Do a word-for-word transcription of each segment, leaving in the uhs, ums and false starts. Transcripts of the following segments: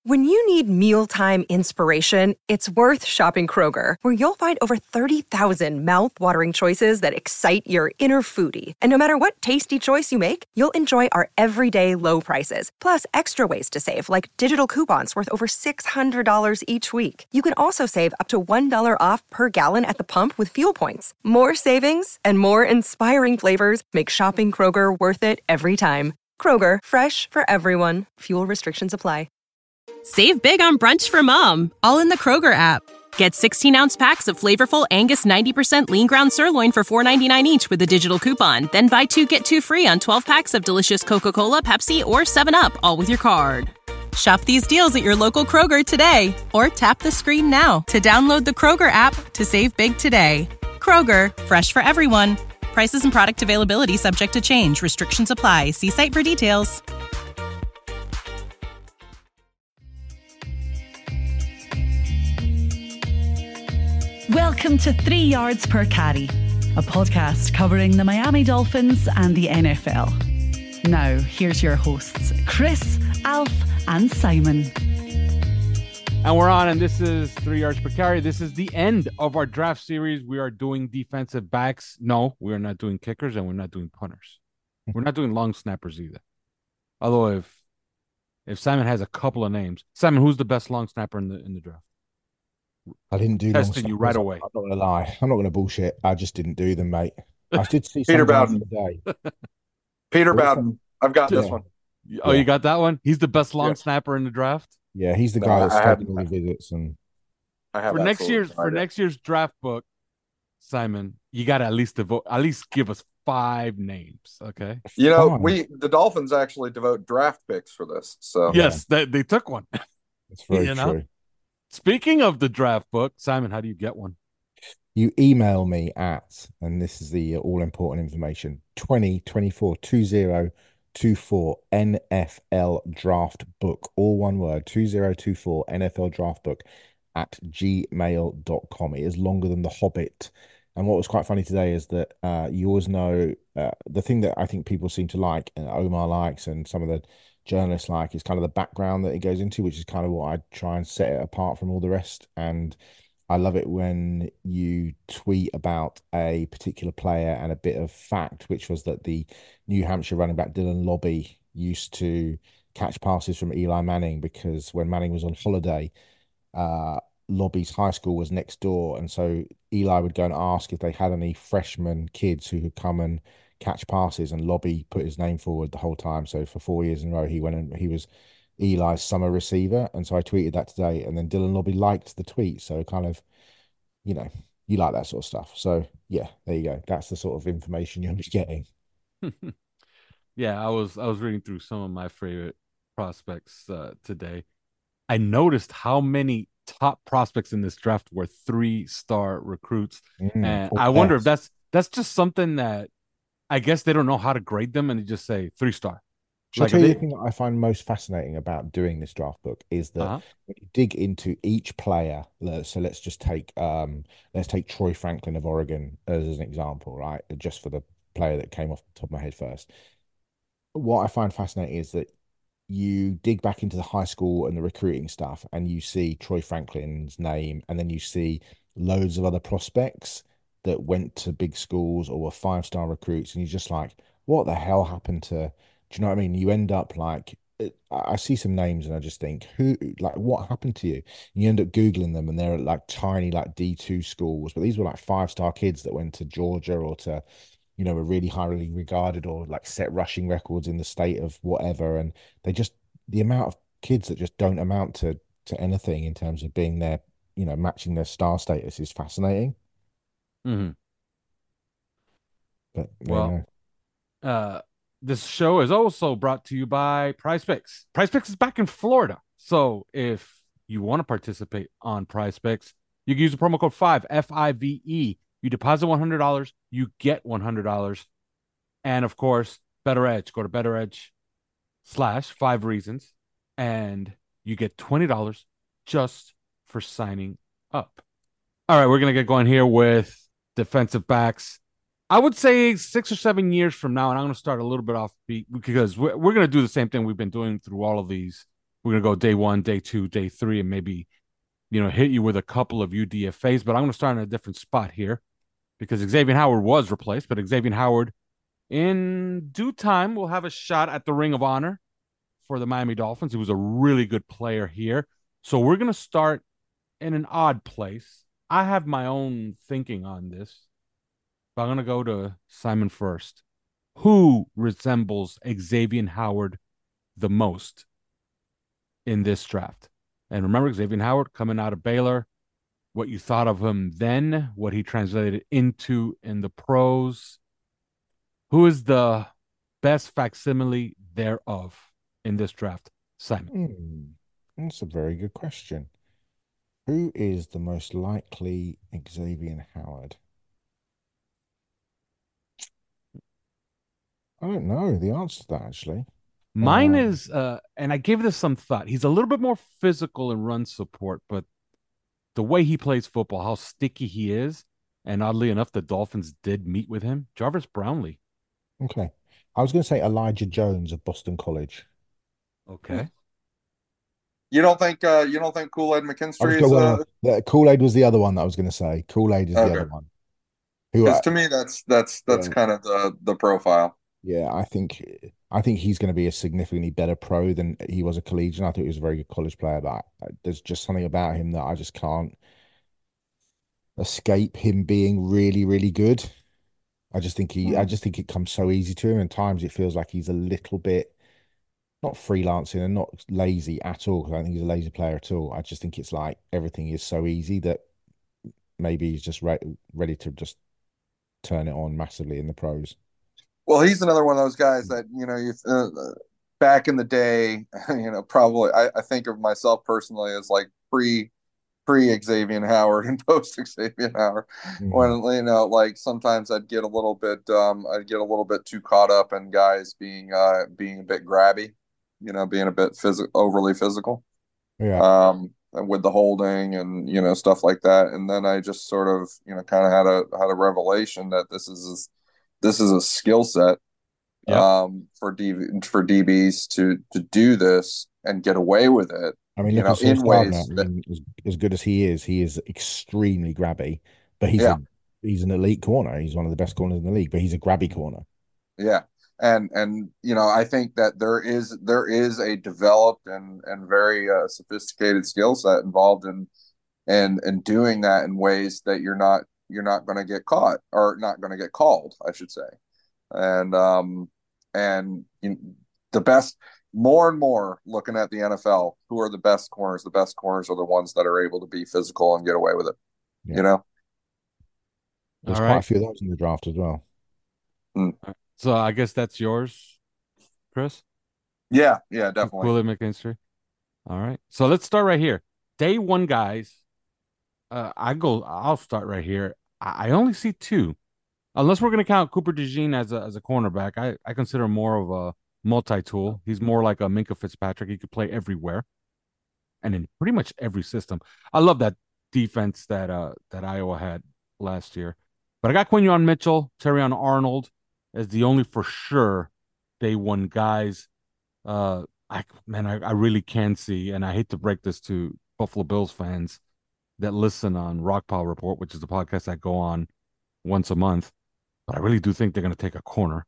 When you need mealtime inspiration, it's worth shopping Kroger, where you'll find over thirty thousand mouth-watering choices that excite your inner foodie. And no matter what tasty choice you make, you'll enjoy our everyday low prices, plus extra ways to save, like digital coupons worth over six hundred dollars each week. You can also save up to one dollar off per gallon at the pump with fuel points. More savings and more inspiring flavors make shopping Kroger worth it every time. Kroger, fresh for everyone. Fuel restrictions apply. Save big on brunch for mom, all in the Kroger app. Get sixteen-ounce packs of flavorful Angus ninety percent lean ground sirloin for four ninety-nine each with a digital coupon. Then buy two, get two free on twelve packs of delicious Coca-Cola, Pepsi, or seven up, all with your card. Shop these deals at your local Kroger today, or tap the screen now to download the Kroger app to save big today. Kroger, fresh for everyone. Prices and product availability subject to change. Restrictions apply. See site for details. Welcome to Three Yards Per Carry, a podcast covering the Miami Dolphins and the N F L. Now, here's your hosts, Chris, Alf, and Simon. And we're on, and this is Three Yards Per Carry. This is the end of our draft series. We are doing defensive backs. No, we are not doing kickers, and we're not doing punters. We're not doing long snappers either. Although if if Simon has a couple of names, Simon, who's the best long snapper in the in the draft? I didn't do Testing you right away. I'm not going to lie. I'm not going to bullshit. I just didn't do them, mate. I did see Peter Bowden Bowden. Peter Bowden. I've got this one. Oh, you got that one? He's the best long Yeah. snapper in the draft. Yeah, he's the No, guy I that's have- taking all the visits and I have For next absolutely year's no for idea. next year's draft book, Simon, you got to at least devote at least give us five names, okay? You know, Fine. we the Dolphins actually devote draft picks for this. So Yes, they they took one. it's very You know? true. Speaking of the draft book, Simon, how do you get one? You email me at, and this is the all important information, twenty twenty-four two zero two four N F L draft book, all one word, two zero two four N F L draft book at gmail dot com. It is longer than The Hobbit. And what was quite funny today is that uh, you always know uh, the thing that I think people seem to like, and Omar likes, and some of the journalists like, is kind of the background that it goes into, which is kind of what I try and set it apart from all the rest. And I love it when you tweet about a particular player and a bit of fact, which was that the New Hampshire running back Dylan Lobby used to catch passes from Eli Manning because when Manning was on holiday, uh, Lobby's high school was next door. And so Eli would go and ask if they had any freshman kids who could come and catch passes, and Lobby put his name forward the whole time. So for four years in a row, he went and he was Eli's summer receiver. And so I tweeted that today, and then Dylan Lobby liked the tweet. So kind of, you know, you like that sort of stuff. So yeah, there you go. That's the sort of information you'll be getting. Yeah, I was I was reading through some of my favorite prospects uh, today. I noticed how many top prospects in this draft were three-star recruits, Mm, and cool I wonder if pass. that's that's just something that I guess they don't know how to grade them, and they just say three-star. Shall I Like, tell you they- the thing that I find most fascinating about doing this draft book is that Uh-huh. when you dig into each player, le- so let's just take um let's take Troy Franklin of Oregon as an example, right? Just for the player that came off the top of my head first. What I find fascinating is that you dig back into the high school and the recruiting stuff, and you see Troy Franklin's name, and then you see loads of other prospects that went to big schools or were five-star recruits, and you're just like, what the hell happened to, do you know what I mean? You end up like, it- I I see some names and I just think, who, like, what happened to you? And you end up Googling them, and they're at like tiny, like D two schools, but these were like five-star kids that went to Georgia or to, you know, were really highly regarded or like set rushing records in the state of whatever. And they just, the amount of kids that just don't amount to to anything in terms of being their, you know, matching their star status is fascinating. Mhm. But there you Well, go. Uh, this show is also brought to you by PrizePicks. PrizePicks is back in Florida, so if you want to participate on PrizePicks, you can use the promo code five F I V E. You deposit one hundred dollars, you get one hundred dollars, and of course, Better Edge. Go to Better Edge slash five reasons, and you get twenty dollars just for signing up. All right, we're gonna get going here with defensive backs. I would say six or seven years from now, and I'm going to start a little bit off beat because we're, we're going to do the same thing we've been doing through all of these we're gonna go day one, day two, day three, and maybe you know hit you with a couple of U D F As. But I'm gonna start in a different spot here because Xavier Howard was replaced, but Xavier Howard in due time will have a shot at the Ring of Honor for the Miami Dolphins. He was a really good player here. So we're gonna start in an odd place. I have my own thinking on this, but I'm gonna go to Simon first. Who resembles Xavier Howard the most in this draft? And remember, Xavier Howard coming out of Baylor, what you thought of him then, what he translated into in the pros. Who is the best facsimile thereof in this draft, Simon? Hmm, that's a very good question. Who is the most likely Xavier Howard? I don't know the answer to that, actually. Mine Um, is, uh, and I gave this some thought. He's a little bit more physical in run support, but the way he plays football, how sticky he is, and oddly enough, the Dolphins did meet with him. Jarvis Brownlee. Okay. I was going to say Elijah Jones of Boston College. Okay. You don't think uh you don't think Kool-Aid I was McKinstry is going, uh uh, the Kool-Aid was the other one that I was going to say. Kool-Aid is the okay. other one. Who Because I, to me that's that's that's yeah, kind of the the profile. yeah, I think I think he's going to be a significantly better pro than he was a collegiate. I think he was a very good college player, but I, there's just something about him that I just can't escape him being really, really good. I just think he, I Mm. just think it comes so easy to him. And times it feels like he's a little bit not freelancing and not lazy at all. 'Cause I don't think he's a lazy player at all. I just think it's like everything is so easy that maybe he's just re ready to just turn it on massively in the pros. Well, he's another one of those guys that, you know, you uh, back in the day, you know, probably I, I think of myself personally as like pre pre Xavier Howard and post Xavier Howard. When, Mhm. you know, like sometimes I'd get a little bit um I'd get a little bit too caught up in guys being uh being a bit grabby, you know, being a bit physical, overly physical, Yeah. um with the holding and, you know, stuff like that. And then I just sort of, you know, kind of had a had a revelation that this is this is a skill set Yep. um for D for D Bs to to do this and get away with it, I mean, you look at know, Sauce in Gardner. I ways that mean, as, as good as he is, he is extremely grabby, but he's yeah, a he's an elite corner. He's one of the best corners in the league, but he's a grabby corner. yeah. And and you know, I think that there is there is a developed and and very uh, sophisticated skill set involved in and and doing that in ways that you're not you're not going to get caught or not going to get called, I should say. And um and you know, the best more and more looking at the N F L, who are the best corners? The best corners are the ones that are able to be physical and get away with it. Yeah. You know? There's All quite a right. few of those in the draft as well. Mm. So I guess that's yours, Chris. Yeah, yeah, definitely. Kool-Aid McKinstry. All right. So let's start right here. Day one, guys. Uh, I go. I'll start right here. I, I only see two, unless we're going to count Cooper DeJean as a as a cornerback. I I consider him more of a multi-tool. He's more like a Minkah Fitzpatrick. He could play everywhere and in pretty much every system. I love that defense that uh that Iowa had last year. But I got Quinion Mitchell, Terrion Arnold as the only for sure day one guys. Uh, I man, I, I really can see, and I hate to break this to Buffalo Bills fans that listen on Rockpile Report, which is the podcast I go on once a month, but I really do think they're going to take a corner.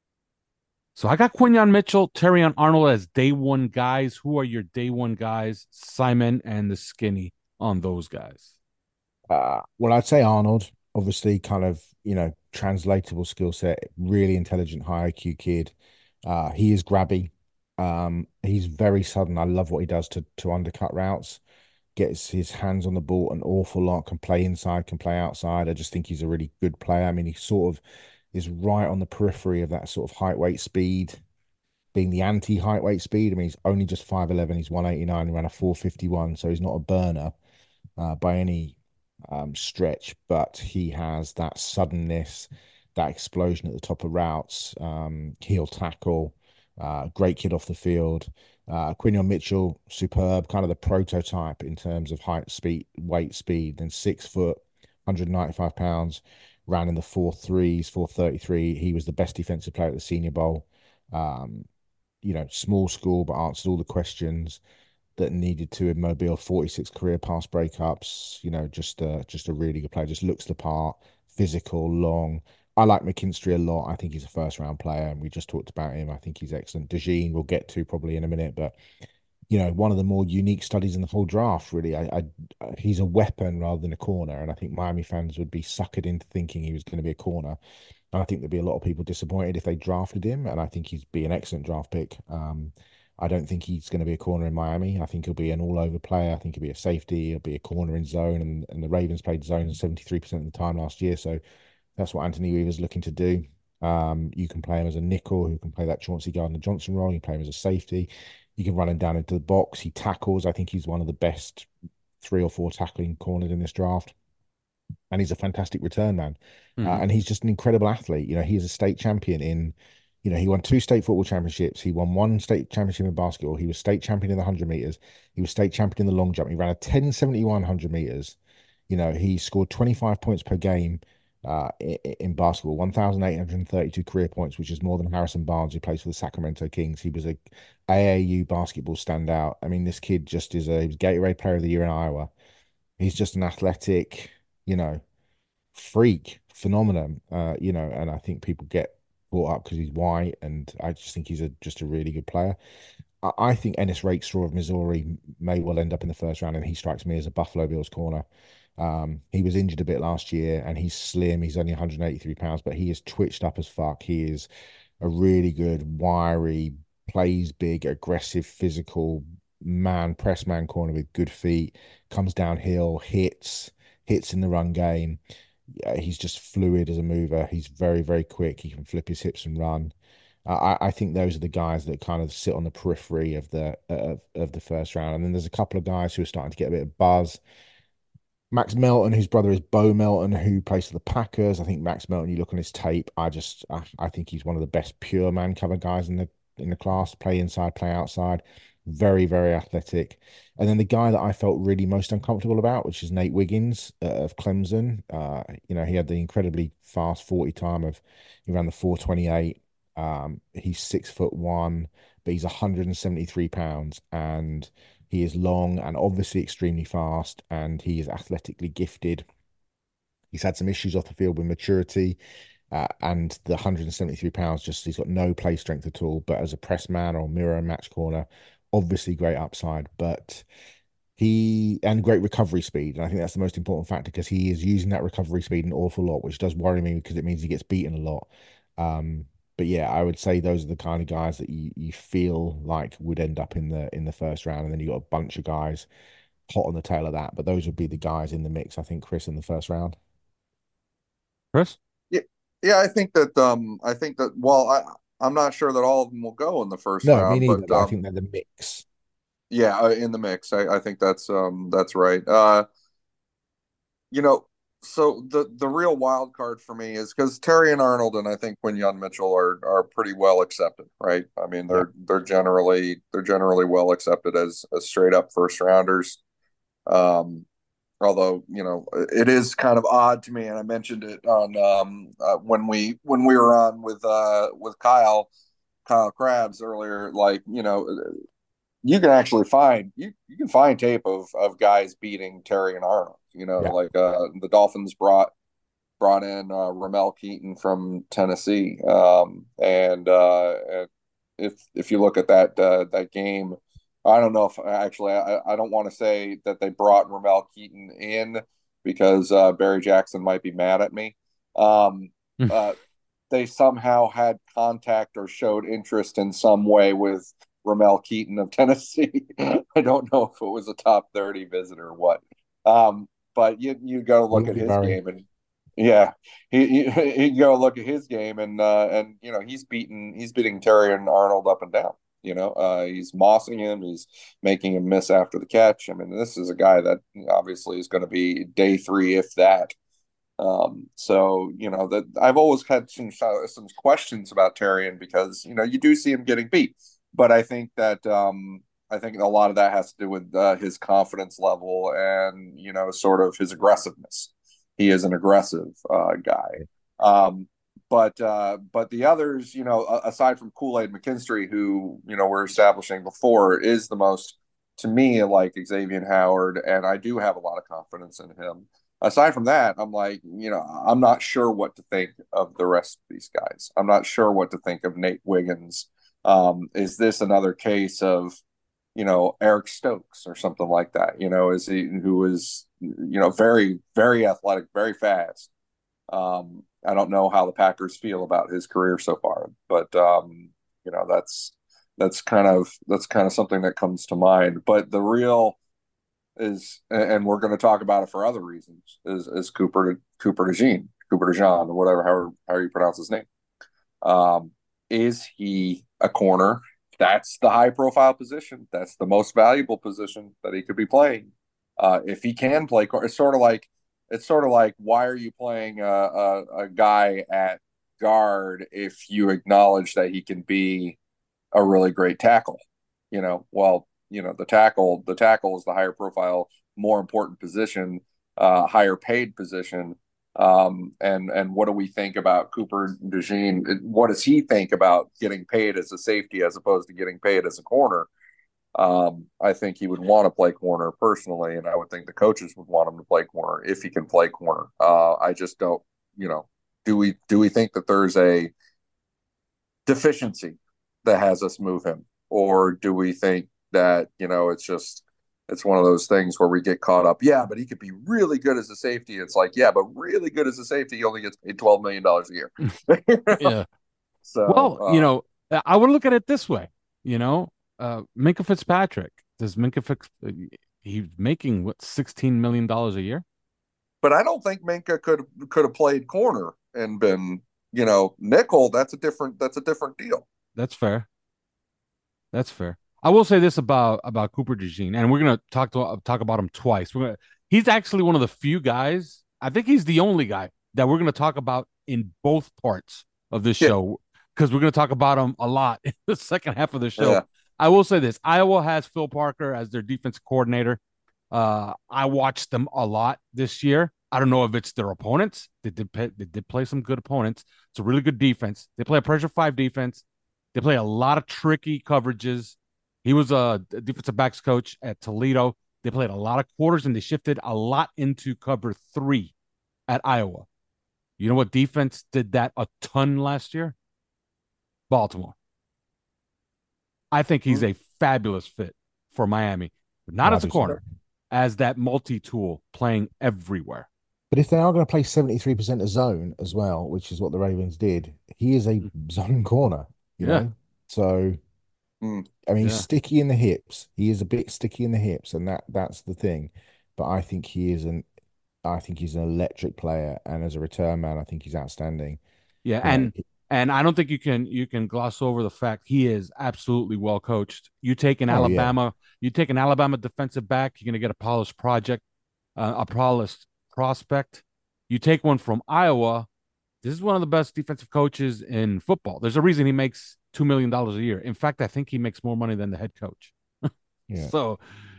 So I got Quinion Mitchell, Terrion Arnold as day one guys. Who are your day one guys? Simon and the Skinny on those guys. Uh, well, I'd say Arnold, obviously, kind of, you know, translatable skill set, really intelligent, high I Q kid. Uh, he is grabby. Um, he's very sudden. I love what he does to to undercut routes. Gets his hands on the ball an awful lot. Can play inside, can play outside. I just think he's a really good player. I mean, he sort of is right on the periphery of that sort of height, weight, speed, being the anti-height, weight, speed. I mean, he's only just five eleven. He's one eighty-nine, ran a four fifty-one, so he's not a burner uh, by any um, stretch, but he has that suddenness, that explosion at the top of routes. Um, he'll tackle, uh, great kid off the field. Uh, Quinion Mitchell, superb, kind of the prototype in terms of height, speed, weight, speed. Then six foot, one hundred ninety-five pounds, ran in the four threes, four thirty-three. He was the best defensive player at the Senior Bowl. Um, you know, small school, but answered all the questions. that needed to immobile, forty-six career pass breakups. You know, just uh, just a really good player. Just looks the part, physical, long. I like McKinstry a lot. I think he's a first round player, and we just talked about him. I think he's excellent. DeJean we'll get to probably in a minute, but you know, one of the more unique studies in the whole draft. Really, I, I he's a weapon rather than a corner, and I think Miami fans would be suckered into thinking he was going to be a corner. And I think there'd be a lot of people disappointed if they drafted him, and I think he'd be an excellent draft pick. Um, I don't think he's going to be a corner in Miami. I think he'll be an all-over player. I think he'll be a safety. He'll be a corner in zone, and, and the Ravens played zone seventy-three percent of the time last year, so that's what Anthony Weaver's looking to do. Um, you can play him as a nickel who can play that Chauncey Gardner-Johnson role. You can play him as a safety. You can run him down into the box. He tackles. I think he's one of the best three or four tackling corners in this draft. And he's a fantastic return man. Mm-hmm. Uh, and he's just an incredible athlete. You know, he's a state champion in, you know, he won two state football championships. He won one state championship in basketball. He was state champion in the one hundred meters. He was state champion in the long jump. He ran a ten seventy-one one hundred meters. You know, he scored twenty-five points per game uh, in, in basketball, one thousand eight hundred thirty-two career points, which is more than Harrison Barnes, who plays for the Sacramento Kings. He was a A A U basketball standout. I mean, this kid just is a, he was Gatorade Player of the Year in Iowa. He's just an athletic, you know, freak phenomenon, uh, you know, and I think people get brought up because he's white, and I just think he's a just a really good player. I, I think Ennis Rakestraw of Missouri may well end up in the first round, and he strikes me as a Buffalo Bills corner. Um, he was injured a bit last year, and he's slim. He's only one hundred eighty-three pounds, but he is twitched up as fuck. He is a really good, wiry, plays big, aggressive, physical man, press man corner with good feet, comes downhill, hits, hits in the run game. Yeah, he's just fluid as a mover. He's very, very quick. He can flip his hips and run. Uh, I, I think those are the guys that kind of sit on the periphery of the of, of the first round. And then there's a couple of guys who are starting to get a bit of buzz. Max Melton, whose brother is Bo Melton, who plays for the Packers. I think Max Melton, you look on his tape, I just I, I think he's one of the best pure man cover guys in the in the class. Play inside, play outside. Very, very athletic. And then the guy that I felt really most uncomfortable about, which is Nate Wiggins uh, of Clemson. Uh, you know, he had the incredibly fast forty time of, he ran the four twenty-eight. Um, he's six foot one, but he's one hundred seventy-three pounds, and he is long and obviously extremely fast, and he is athletically gifted. He's had some issues off the field with maturity. Uh, and the one hundred seventy-three pounds, just he's got no play strength at all. But as a press man or mirror and match corner, obviously great upside, but he and great recovery speed. And I think that's the most important factor, because he is using that recovery speed an awful lot, which does worry me because it means he gets beaten a lot. Um, but yeah, I would say those are the kind of guys that you, you feel like would end up in the in the first round. And then you got a bunch of guys hot on the tail of that. But those would be the guys in the mix, I think, Chris, in the first round. Chris? Yeah, yeah, I think that um I think that well I I'm not sure that all of them will go in the first no, round. Me neither, but, but um, I think they're the mix. Yeah, in the mix. I, I think that's um that's right. Uh you know, so the the real wild card for me is because Terrion Arnold and I think Quinyon Mitchell are are pretty well accepted, right? I mean, they're yeah. they're generally they're generally well accepted as as straight up first rounders. Um although, you know, it is kind of odd to me, and I mentioned it on um uh, when we when we were on with uh with Kyle Kyle Krabs earlier, like, you know, you can actually find you you can find tape of of guys beating Terrion Arnold. You know, yeah. like uh, the Dolphins brought brought in uh, Ramel Keaton from Tennessee, um, and uh, if if you look at that uh, that game, I don't know if actually I, I don't want to say that they brought Ramel Keaton in because uh, Barry Jackson might be mad at me. Um, uh, they somehow had contact or showed interest in some way with Ramel Keaton of Tennessee. I don't know if it was a top thirty visitor or what. Um, but you you go look at his Barry. game and yeah, he, he he go look at his game and uh, and you know he's beating he's beating Terrion Arnold up and down. You know, uh, he's mossing him, he's making him miss after the catch. I mean, this is a guy that obviously is going to be day three, if that. Um, so you know that I've always had some some questions about Terrion because you know you do see him getting beat, but I think that um, I think a lot of that has to do with uh, his confidence level and you know sort of his aggressiveness. He is an aggressive uh, guy, um, but uh, but the others, you know, aside from Kool-Aid McKinstry, who you know we're establishing before, is the most to me, I like Xavier Howard, and I do have a lot of confidence in him. Aside from that, I'm like, you know, I'm not sure what to think of the rest of these guys. I'm not sure what to think of Nate Wiggins. Um, is this another case of, you know, Eric Stokes or something like that? You know, is he who is, you know, very, very athletic, very fast. Um, I don't know how the Packers feel about his career so far, but um, you know, that's that's kind of that's kind of something that comes to mind. But the real is, and we're going to talk about it for other reasons, is is Cooper Cooper DeJean, Cooper DeJean, or whatever, however, how you pronounce his name. Um, is he a corner? That's the high profile position. That's the most valuable position that he could be playing. Uh, if he can play, it's sort of like it's sort of like why are you playing a, a, a guy at guard if you acknowledge that he can be a really great tackle? You know, well, you know, the tackle, the tackle is the higher profile, more important position, uh, higher paid position. Um, and and what do we think about Cooper DeJean? What does he think about getting paid as a safety as opposed to getting paid as a corner? Um, I think he would want to play corner personally, and I would think the coaches would want him to play corner if he can play corner. Uh, I just don't, you know, do we do we think that there's a deficiency that has us move him, or do we think that, you know, it's just it's one of those things where we get caught up. Yeah, but he could be really good as a safety. It's like, yeah, but really good as a safety, he only gets paid twelve million dollars a year. You know? Yeah. So, well, um, you know, I would look at it this way. You know, uh, Minkah Fitzpatrick. Does Minkah Fitz, he's making what sixteen million dollars a year? But I don't think Minkah could could have played corner and been, you know, nickel. That's a different that's a different deal. That's fair. That's fair. I will say this about about Cooper DeJean, and we're gonna talk to talk about him twice. We're gonna, he's actually one of the few guys. I think he's the only guy that we're gonna talk about in both parts of this Yeah. show, because we're gonna talk about him a lot in the second half of the show. Yeah. I will say this: Iowa has Phil Parker as their defense coordinator. Uh, I watched them a lot this year. I don't know if it's their opponents. They did play, they did play some good opponents. It's a really good defense. They play a pressure five defense. They play a lot of tricky coverages. He was a defensive backs coach at Toledo. They played a lot of quarters, and they shifted a lot into cover three at Iowa. You know what defense did that a ton last year? Baltimore. I think he's a fabulous fit for Miami, but not Yeah, as I a do corner, too. as that multi-tool playing everywhere. But if they are going to play seventy-three percent of zone as well, which is what the Ravens did, he is a zone corner, you Yeah. know? So, Mm. I mean, he's Yeah. sticky in the hips. He is a bit sticky in the hips, and that that's the thing. But I think he is an I think he's an electric player, and as a return man, I think he's outstanding. Yeah, You know, and and I don't think you can you can gloss over the fact he is absolutely well coached. You take an Oh, yeah. Alabama, you take an Alabama defensive back, you're going to get a polished project, uh, a polished prospect. You take one from Iowa. This is one of the best defensive coaches in football. There's a reason he makes two million dollars a year. In fact, I think he makes more money than the head coach. Yeah. So,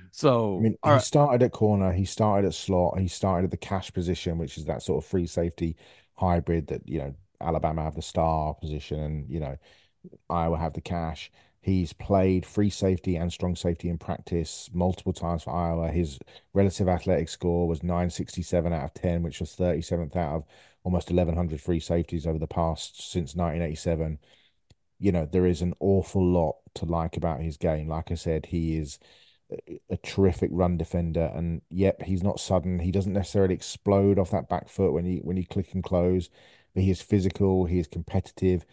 so I mean, all he right. started at corner, he started at slot, he started at the cash position, which is that sort of free safety hybrid that, you know, Alabama have the star position and, you know, Iowa have the cash. He's played free safety and strong safety in practice multiple times for Iowa. His relative athletic score was nine sixty-seven out of ten, which was thirty-seventh out of almost eleven hundred free safeties over the past since nineteen eighty-seven. You know, there is an awful lot to like about his game. Like I said, he is a, a terrific run defender, and yep, he's not sudden. He doesn't necessarily explode off that back foot when he when you click and close, but he is physical, he is competitive,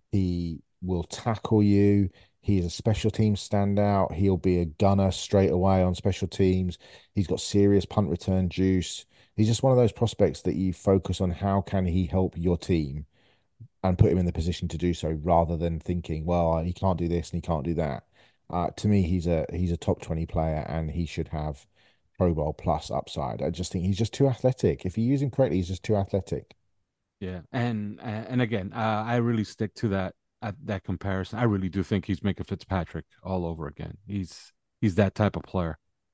he will tackle you. He is a special team standout. He'll be a gunner straight away on special teams. He's got serious punt return juice. He's just one of those prospects that you focus on how can he help your team and put him in the position to do so rather than thinking, well, he can't do this and he can't do that. Uh, to me, he's a he's a top twenty player and he should have Pro Bowl plus upside. I just think he's just too athletic. If you use him correctly, he's just too athletic. Yeah, and and again, uh, I really stick to that uh, that comparison. I really do think he's Minkah Fitzpatrick all over again. He's he's that type of player.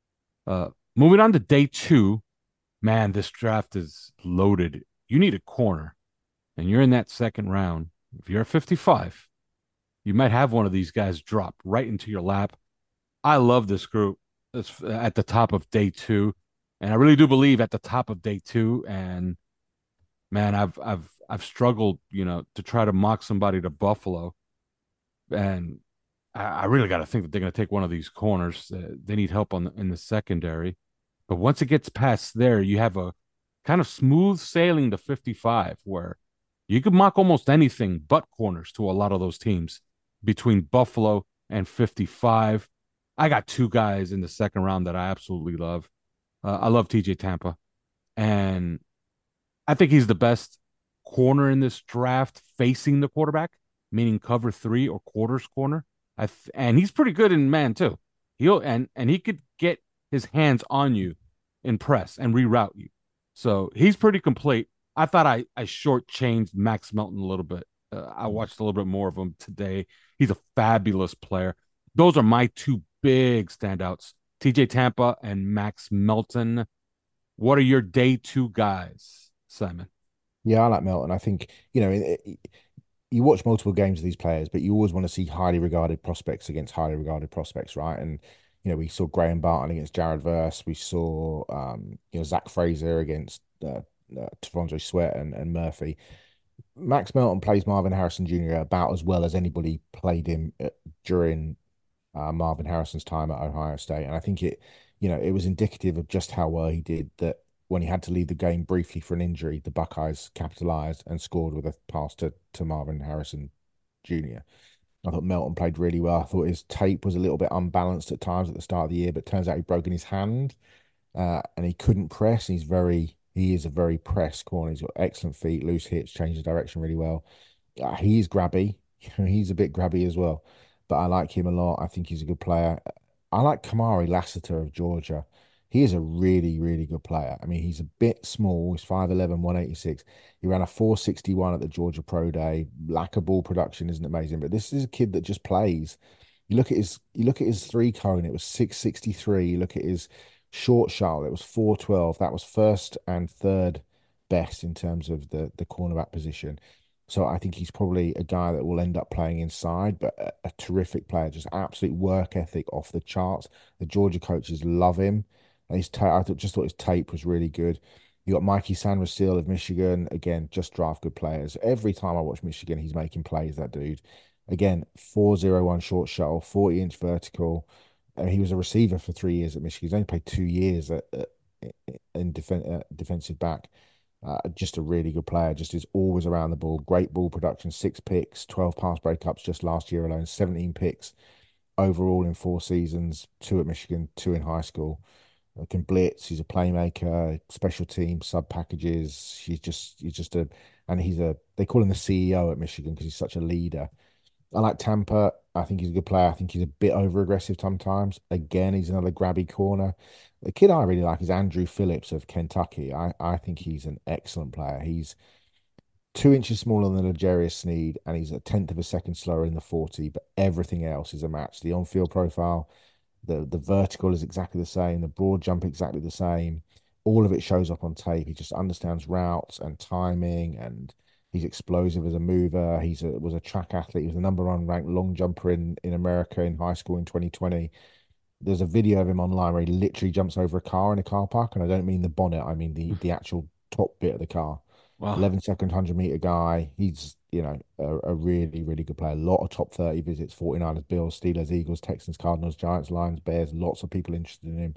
Uh, moving on to day two, man, this draft is loaded. You need a corner, and you're in that second round. If you're at fifty-five, you might have one of these guys drop right into your lap. I love this group. at the top of day two, and I really do believe at the top of day two. And man, I've I've I've struggled, you know, to try to mock somebody to Buffalo, and I, I really got to think that they're going to take one of these corners. Uh, they need help on the, in the secondary, but once it gets past there, you have a kind of smooth sailing to fifty-five where you could mock almost anything but corners to a lot of those teams between Buffalo and fifty-five. I got two guys in the second round that I absolutely love. Uh, I love T J Tampa, and I think he's the best corner in this draft facing the quarterback, meaning cover three or quarters corner. I th- and he's pretty good in man too. He'll and and he could get his hands on you in press and reroute you. So he's pretty complete. I thought I I shortchanged Max Melton a little bit. Uh, I watched a little bit more of him today. He's a fabulous player. Those are my two big standouts: T J Tampa and Max Melton. What are your day two guys, Simon? Yeah, I like Melton. I think, you know, it, it, you watch multiple games of these players, but you always want to see highly regarded prospects against highly regarded prospects, right? And, you know, we saw Graham Barton against Jared Verse. We saw, um, you know, Zach Fraser against uh, uh, T'Vondre Sweat and, and Murphy. Max Melton plays Marvin Harrison Junior about as well as anybody played him uh, during uh, Marvin Harrison's time at Ohio State. And I think it, you know, it was indicative of just how well he did that when he had to leave the game briefly for an injury, the Buckeyes capitalized and scored with a pass to, to Marvin Harrison Junior I thought Melton played really well. I thought his tape was a little bit unbalanced at times at the start of the year, but turns out he'd broken his hand uh, and he couldn't press. He's very, he is a very press corner. He's got excellent feet, loose hips, changes direction really well. Uh, he's grabby. He's a bit grabby as well, but I like him a lot. I think he's a good player. I like Kamari Lassiter of Georgia. He is a really, really good player. I mean, he's a bit small. He's five eleven, one eighty-six. He ran a four sixty-one at the Georgia Pro Day. Lack of ball production isn't amazing, but this is a kid that just plays. You look at his you look at his three cone, it was six sixty-three. You look at his short shuttle, it was four twelve. That was first and third best in terms of the the cornerback position. So I think he's probably a guy that will end up playing inside, but a, a terrific player, just absolute work ethic off the charts. The Georgia coaches love him. And his ta- I thought, just thought his tape was really good. You got Mikey Sandersteele of Michigan. Again, just draft good players. Every time I watch Michigan, he's making plays, that dude. Again, four oh one short shuttle, forty inch vertical. And he was a receiver for three years at Michigan. He's only played two years at, at, in defen- uh, defensive back. Uh, just a really good player. Just is always around the ball. Great ball production. Six picks, twelve pass breakups just last year alone. seventeen picks overall in four seasons. Two at Michigan, two in high school. Can blitz. He's a playmaker. Special team sub packages. He's just he's just a and he's a they call him the C E O at Michigan because he's such a leader. I like Tampa. I think he's a good player. I think he's a bit over aggressive sometimes. Again, he's another grabby corner. The kid I really like is Andrew Phillips of Kentucky. I, I think he's an excellent player. He's two inches smaller than L'Jarius Sneed, and he's a tenth of a second slower in the forty, but everything else is a match. The on-field profile, the the vertical is exactly the same, the broad jump exactly the same. All of it shows up on tape. He just understands routes and timing, and he's explosive as a mover. He's a was a track athlete. He was the number one ranked long jumper in in America in high school in twenty twenty. There's a video of him online where he literally jumps over a car in a car park, and I don't mean the bonnet, I mean the the actual top bit of the car. Wow. eleven second, one hundred meter guy. He's, you know, a, a really, really good player. A lot of top thirty visits: forty-niners, Bills, Steelers, Eagles, Texans, Cardinals, Giants, Lions, Bears. Lots of people interested in him.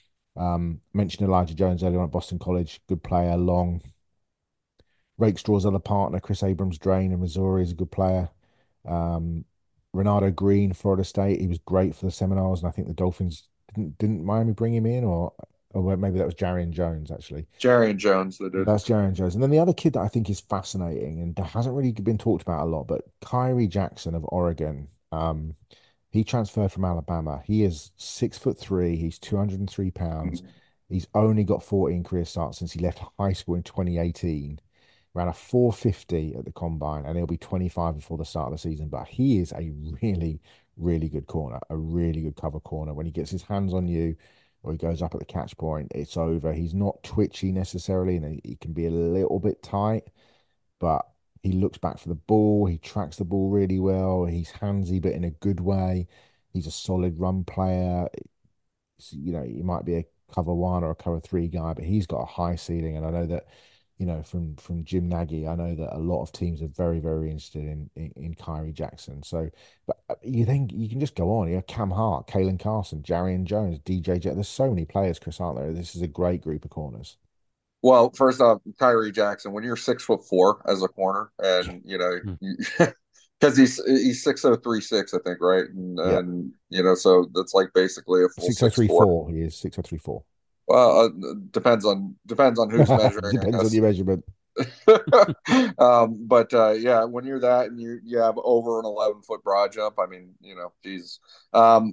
Um, mentioned Elijah Jones earlier on at Boston College. Good player, long. Rakestraw's other partner, Chris Abrams Drain in Missouri, is a good player. Um, Renardo Green, Florida State. He was great for the Seminoles, and I think the Dolphins didn't didn't Miami bring him in, or or maybe that was Jarrian Jones actually. Jarrian Jones, they did. That's Jarrian Jones, and then the other kid that I think is fascinating and hasn't really been talked about a lot, but Kyrie Jackson of Oregon. Um, he transferred from Alabama. He is six foot three. He's two hundred and three pounds. Mm-hmm. He's only got fourteen career starts since he left high school in twenty eighteen. Ran a four fifty at the combine, and he'll be twenty-five before the start of the season. But he is a really, really good corner, a really good cover corner. When he gets his hands on you or he goes up at the catch point, it's over. He's not twitchy necessarily, and he can be a little bit tight, but he looks back for the ball. He tracks the ball really well. He's handsy, but in a good way. He's a solid run player. you know, he might be a cover one or a cover three guy, but he's got a high ceiling. And I know that, you know, from from Jim Nagy, I know that a lot of teams are very, very interested in in, in Kyrie Jackson. So, but uh, you think you can just go on. You know, Cam Hart, Kalen Carson, Jarian Jones, D J Jet. There's so many players, Chris, aren't there? This is a great group of corners. Well, first off, Kyrie Jackson, when you're six foot four as a corner, and you know, Hmm. because he's he's six oh three six, I think, right? And, Yeah, and you know, so that's like basically a full six oh six three four. four. He is six oh three four. Well, uh, depends on depends on who's measuring, I Depends on guess. your measurement. um, but uh, yeah, when you're that and you you have over an eleven foot broad jump, I mean, you know, geez. Um,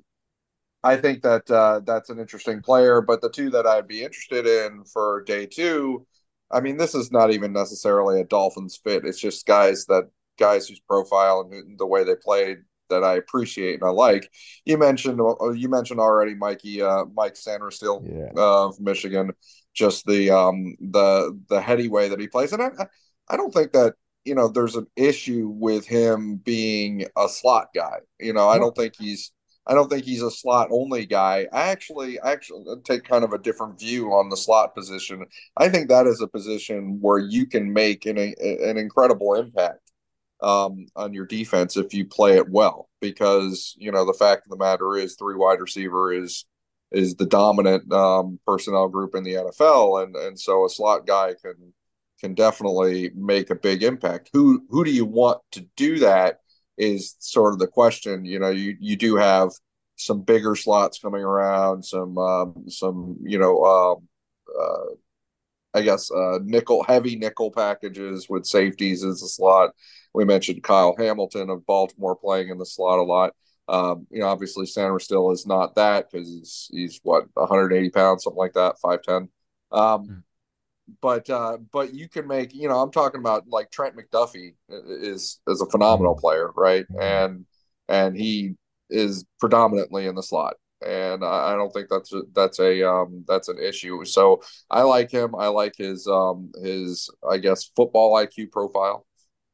I think that uh, that's an interesting player. But the two that I'd be interested in for day two, I mean, this is not even necessarily a Dolphins fit. It's just guys that guys whose profile and the way they played that I appreciate and I like. You mentioned uh, you mentioned already, Mikey, uh, Mike Sanderstill Yeah. uh, of Michigan. Just the um, the the heady way that he plays, and I I don't think that you know there's an issue with him being a slot guy. You know, I No. don't think he's I don't think he's a slot only guy. I actually I actually take kind of a different view on the slot position. I think that is a position where you can make an an incredible impact um, on your defense if you play it well. Because you know the fact of the matter is, three wide receiver is is the dominant um, personnel group in the N F L, and and so a slot guy can can definitely make a big impact. Who who do you want to do that? Is sort of the question. You know, you you do have some bigger slots coming around, some um, some you know, um, uh, I guess uh, nickel heavy nickel packages with safeties as a slot. We mentioned Kyle Hamilton of Baltimore playing in the slot a lot. Um, you know, obviously Sanders still is not that because he's he's what one hundred eighty pounds, something like that, five ten. Um, Mm. but uh, but you can make you know I'm talking about like Trent McDuffie is is a phenomenal Mm, player, right? mm. And and he is predominantly in the slot, and I, I don't think that's a, that's a um, that's an issue. So I like him. I like his um, his I guess football I Q profile.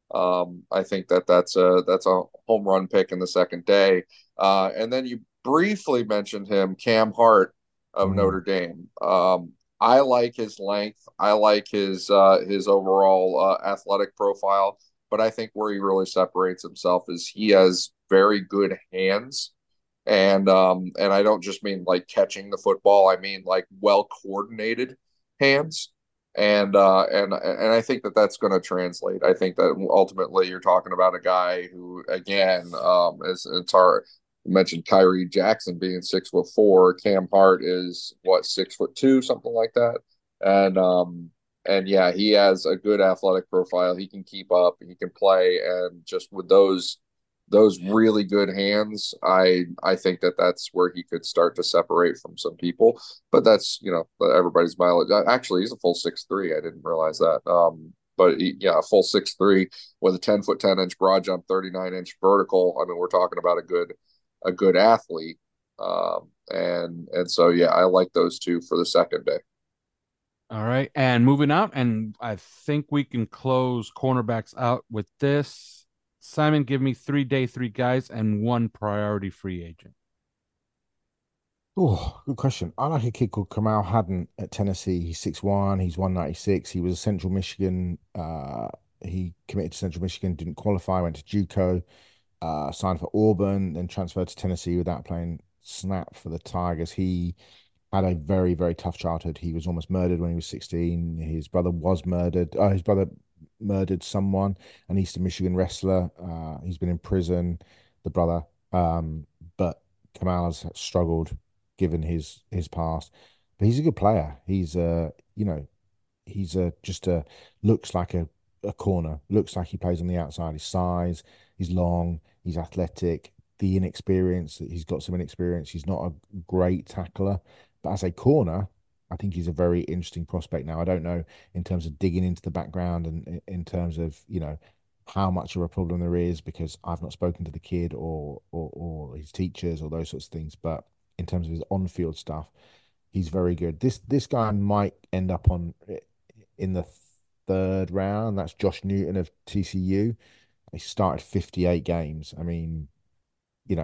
Um, I think that that's a that's a home run pick in the second day. Uh, and then you briefly mentioned him, Cam Hart of Notre Mm. Dame. Um, I like his length. I like his uh, his overall uh, athletic profile. But I think where he really separates himself is he has very good hands, and um, and I don't just mean like catching the football. I mean like well coordinated hands, and uh, and and I think that that's going to translate. I think that ultimately you're talking about a guy who, again, um, is it's our you mentioned Kyrie Jackson being six foot four. Cam Hart is what six foot two, something like that, and um, and yeah, he has a good athletic profile. He can keep up. He can play, and just with those those really good hands, I I think that that's where he could start to separate from some people. But that's you know everybody's mileage. Actually, he's a full six three. I didn't realize that. Um, but he, yeah, a full six three with a ten foot ten inch broad jump, thirty nine inch vertical. I mean, we're talking about a good a good athlete. Um, and and so yeah, I like those two for the second day. All right. And moving out, and I think we can close cornerbacks out with this. Simon, give me three day three guys and one priority free agent. Oh, good question. I like a kid called Kamal Hadden at Tennessee. He's six one, he's one ninety-six. He was a Central Michigan. Uh, he committed to Central Michigan, didn't qualify, went to JUCO, uh, signed for Auburn, then transferred to Tennessee without playing snap for the Tigers. He had a very, very tough childhood. He was almost murdered when he was sixteen. His brother was murdered. Oh, his brother murdered someone, an Eastern Michigan wrestler. Uh, he's been in prison, the brother. Um, but Kamal has struggled given his his past. But he's a good player. He's uh, you know, he's a just a looks like a, a corner. Looks like he plays on the outside. His size, he's long, he's athletic. The inexperience, he's got some inexperience. He's not a great tackler, but as a corner, I think he's a very interesting prospect. Now, I don't know in terms of digging into the background and in terms of, you know, how much of a problem there is because I've not spoken to the kid or or, or his teachers or those sorts of things. But in terms of his on-field stuff, he's very good. This this guy might end up on in the third round. That's Josh Newton of T C U. He started fifty-eight games. I mean, you know,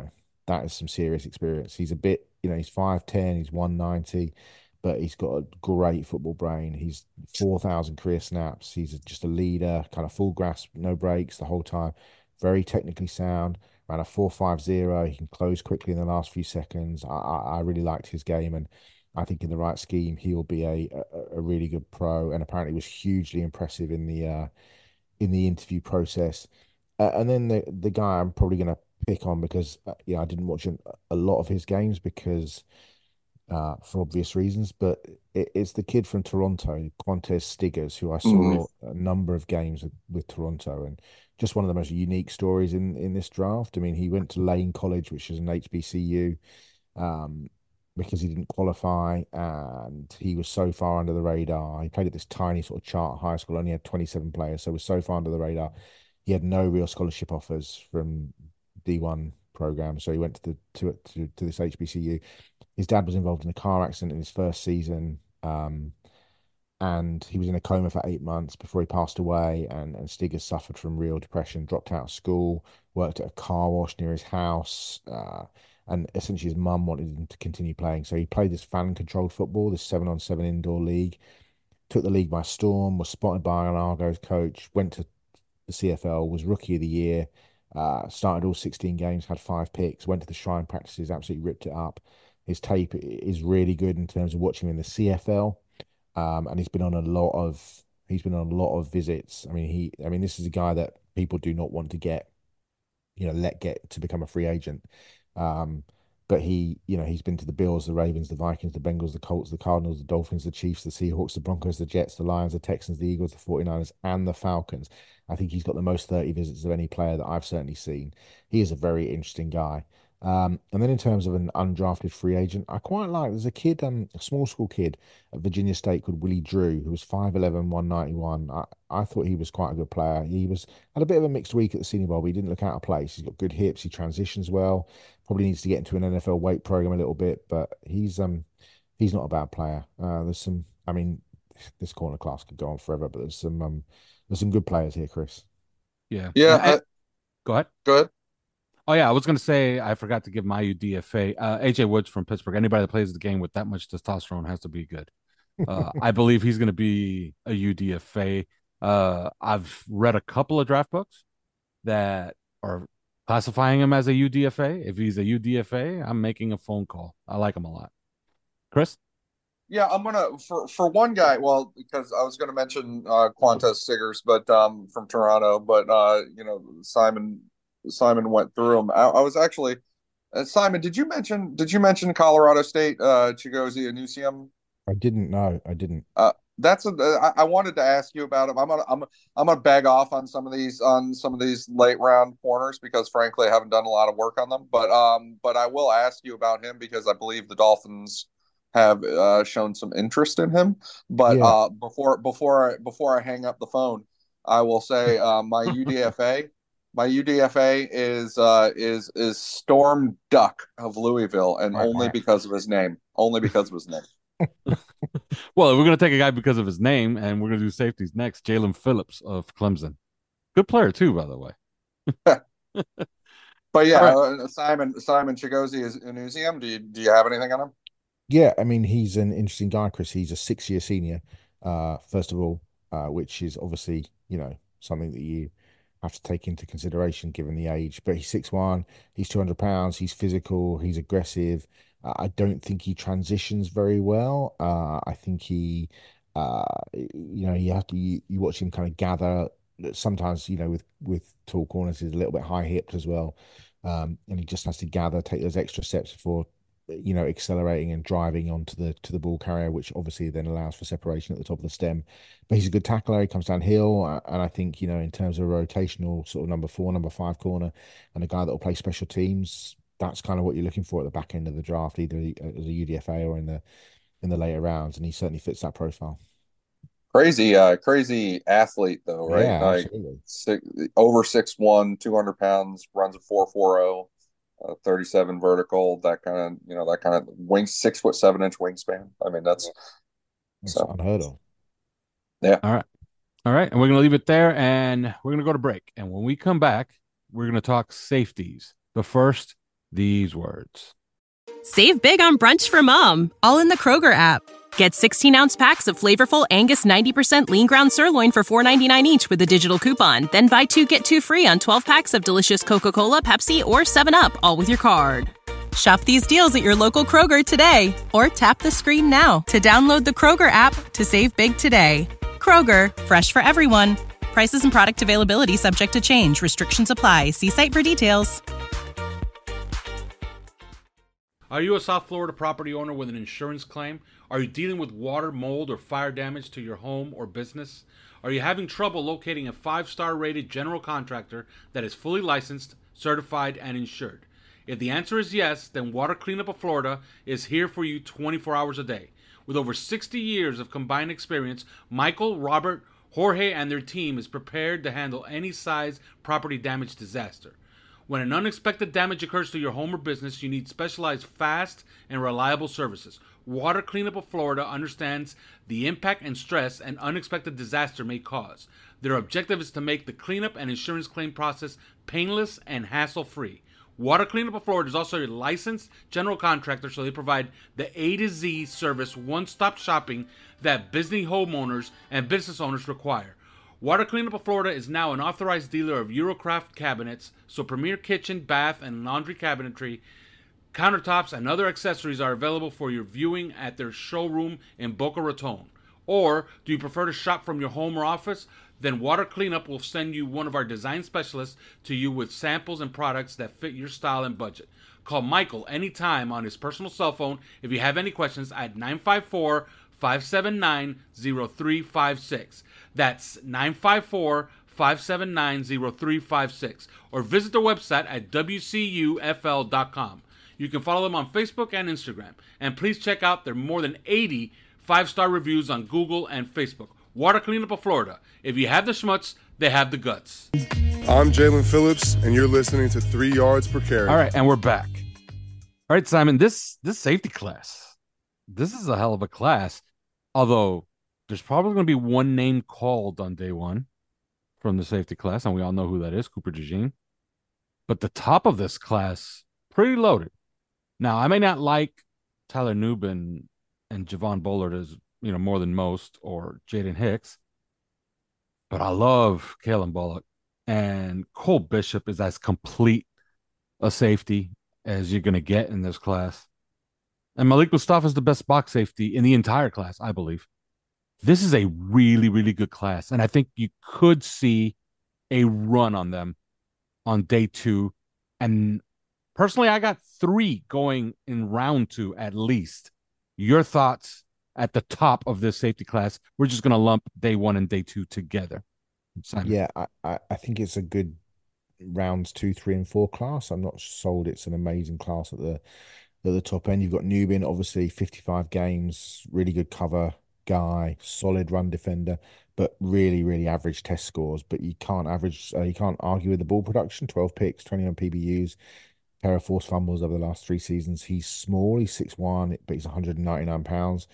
that is some serious experience. He's a bit, you know, he's five ten, he's one ninety, but he's got a great football brain. He's four thousand career snaps. He's just a leader, kind of full grasp, no breaks the whole time. Very technically sound. Ran a four five zero. He can close quickly in the last few seconds. I, I, I really liked his game, and I think in the right scheme, he'll be a, a, a really good pro. And apparently was hugely impressive in the uh, in the interview process. Uh, and then the the guy I'm probably going to pick on because uh, yeah, I didn't watch a, a lot of his games because uh, for obvious reasons, but it, it's the kid from Toronto, Quantez Stiggers, who I Mhm. saw a number of games with, with Toronto, and just one of the most unique stories in in this draft. I mean, he went to Lane College, which is an H B C U, um, because he didn't qualify, and he was so far under the radar. He played at this tiny sort of charter high school, only had twenty-seven players, so was so far under the radar. He had no real scholarship offers from D one program, so he went to the to to, to this H B C U. His dad was involved in a car accident in his first season, um, and he was in a coma for eight months before he passed away. And and Stiggers suffered from real depression, dropped out of school, worked at a car wash near his house, uh, and essentially his mum wanted him to continue playing. So he played this fan-controlled football, this seven-on-seven indoor league, took the league by storm, was spotted by an Argos coach, went to the C F L, was rookie of the year, uh, started all sixteen games, had five picks, went to the Shrine practices, absolutely ripped it up. His tape is really good in terms of watching him in the C F L, um, and he's been on a lot of he's been on a lot of visits. I mean, he I mean, this is a guy that people do not want to get, you know, let get to become a free agent. Um, but he, you know, he's been to the Bills, the Ravens, the Vikings, the Bengals, the Colts, the Cardinals, the Dolphins, the Chiefs, the Seahawks, the Broncos, the Jets, the Lions, the Texans, the Eagles, the forty-niners, and the Falcons. I think he's got the most thirty visits of any player that I've certainly seen. He is a very interesting guy. Um, and then in terms of an undrafted free agent, I quite like, there's a kid, um, a small school kid at Virginia State called Willie Drew, who was five eleven, one ninety-one. I, I thought he was quite a good player. He was had a bit of a mixed week at the Senior Bowl, but he didn't look out of place. He's got good hips. He transitions well. Probably needs to get into an N F L weight program a little bit, but he's um he's not a bad player. Uh, there's some, I mean, this corner class could go on forever, but there's some um there's some good players here, Chris. Yeah. Yeah, And, and- I, go ahead. go ahead. Oh yeah, I was gonna say I forgot to give my U D F A. Uh, A J Woods from Pittsburgh. Anybody that plays the game with that much testosterone has to be good. Uh, I believe he's gonna be a U D F A. Uh, I've read a couple of draft books that are classifying him as a U D F A. If he's a U D F A, I'm making a phone call. I like him a lot. Chris? Yeah, I'm gonna for for one guy. Well, because I was gonna mention uh, Quantez Stiggers, but um, from Toronto, but uh, you know, Simon Simon went through him. I, I was actually uh, Simon. Did you mention Did you mention Colorado State uh, Chigozie Anusium? I didn't know. I didn't. Uh, that's a, I, I wanted to ask you about him. I'm gonna I'm I'm gonna beg off on some of these on some of these late round corners because frankly I haven't done a lot of work on them. But um, but I will ask you about him because I believe the Dolphins have uh, shown some interest in him. But Yeah. uh, before before I, before I hang up the phone, I will say uh, my U D F A my U D F A is uh, is is Storm Duck of Louisville, and Right, only right. because of his name. Only because of his name. Well, we're gonna take a guy because of his name, and we're gonna do safeties next. Jalen Phillips of Clemson. Good player too, by the way. But yeah, All right. uh, Simon Simon Chigozie is in museum. Do you do you have anything on him? Yeah, I mean, he's an interesting guy, Chris. He's a six-year senior, uh, first of all, uh, which is obviously, you know, something that you have to take into consideration given the age. But he's six one, he's two hundred pounds, he's physical, he's aggressive. Uh, I don't think he transitions very well. Uh, I think he, uh, you know, you have to, you, you watch him kind of gather. Sometimes, you know, with with tall corners, he's a little bit high-hipped as well. Um, and he just has to gather, take those extra steps before you know, accelerating and driving onto the to the ball carrier, which obviously then allows for separation at the top of the stem. But he's a good tackler. He comes downhill, uh, and I think you know, in terms of a rotational sort of number four, number five corner, and a guy that will play special teams, that's kind of what you're looking for at the back end of the draft, either as a U D F A or in the in the later rounds, and he certainly fits that profile. Crazy, uh, crazy athlete though, right? Yeah, Like absolutely. six, over six one, two hundred pounds, runs a four four zero, uh, thirty-seven vertical. That kind of you know that kind of wing six foot seven inch wingspan. I mean that's It's so unheard of. yeah. All right. All right. And we're gonna leave it there, and we're gonna go to break. And when we come back, we're gonna talk safeties. But first, these words. Save big on brunch for mom, all in the Kroger app. Get sixteen-ounce packs of flavorful Angus ninety percent lean ground sirloin for four ninety-nine each with a digital coupon. Then buy two, get two free on twelve packs of delicious Coca-Cola, Pepsi, or seven up, all with your card. Shop these deals at your local Kroger today, or tap the screen now to download the Kroger app to save big today. Kroger, fresh for everyone. Prices and product availability subject to change. Restrictions apply. See site for details. Are you a South Florida property owner with an insurance claim? Are you dealing with water, mold, or fire damage to your home or business? Are you having trouble locating a five-star rated general contractor that is fully licensed, certified, and insured? If the answer is yes, then Water Cleanup of Florida is here for you twenty-four hours a day. With over sixty years of combined experience, Michael, Robert, Jorge, and their team is prepared to handle any size property damage disaster. When an unexpected damage occurs to your home or business, you need specialized, fast, and reliable services. Water Cleanup of Florida understands the impact and stress an unexpected disaster may cause. Their objective is to make the cleanup and insurance claim process painless and hassle-free. Water Cleanup of Florida is also a licensed general contractor, so they provide the A to Z service, one-stop shopping that busy homeowners and business owners require. Water Cleanup of Florida is now an authorized dealer of Eurocraft cabinets, so premier kitchen, bath, and laundry cabinetry, countertops, and other accessories are available for your viewing at their showroom in Boca Raton. Or, do you prefer to shop from your home or office? Then Water Cleanup will send you one of our design specialists to you with samples and products that fit your style and budget. Call Michael anytime on his personal cell phone if you have any questions at nine five four, five seven nine, zero three five six. That's nine five four, five seven nine, zero three five six. Or visit their website at w c u f l dot com. You can follow them on Facebook and Instagram. And please check out their more than eighty five-star reviews on Google and Facebook. Water Cleanup of Florida. If you have the schmutz, they have the guts. I'm Jalen Phillips, and you're listening to Three Yards Per Carry. All right, and we're back. All right, Simon, this this safety class, this is a hell of a class. Although there's probably going to be one name called on day one from the safety class, and we all know who that is, Cooper DeJean. But the top of this class, pretty loaded. Now, I may not like Tyler Nubin and Javon Bullard as, you know, more than most, or Jaden Hicks, but I love Kalen Bullock. And Cole Bishop is as complete a safety as you're going to get in this class. And Malik Mustafa is the best box safety in the entire class, I believe. This is a really, really good class. And I think you could see a run on them on day two. And personally, I got three going in round two at least. Your thoughts at the top of this safety class? We're just going to lump day one and day two together. Simon. Yeah, I, I, I think it's a good rounds two, three, and four class. I'm not sold it's an amazing class at the at the top end. You've got Nubin, obviously fifty-five games, really good cover guy, solid run defender, but really, really average test scores. But you can't average, uh, you can't argue with the ball production. twelve picks, twenty-one P B Us, pair of forced fumbles over the last three seasons. He's small, he's six one, but he's one hundred ninety-nine pounds.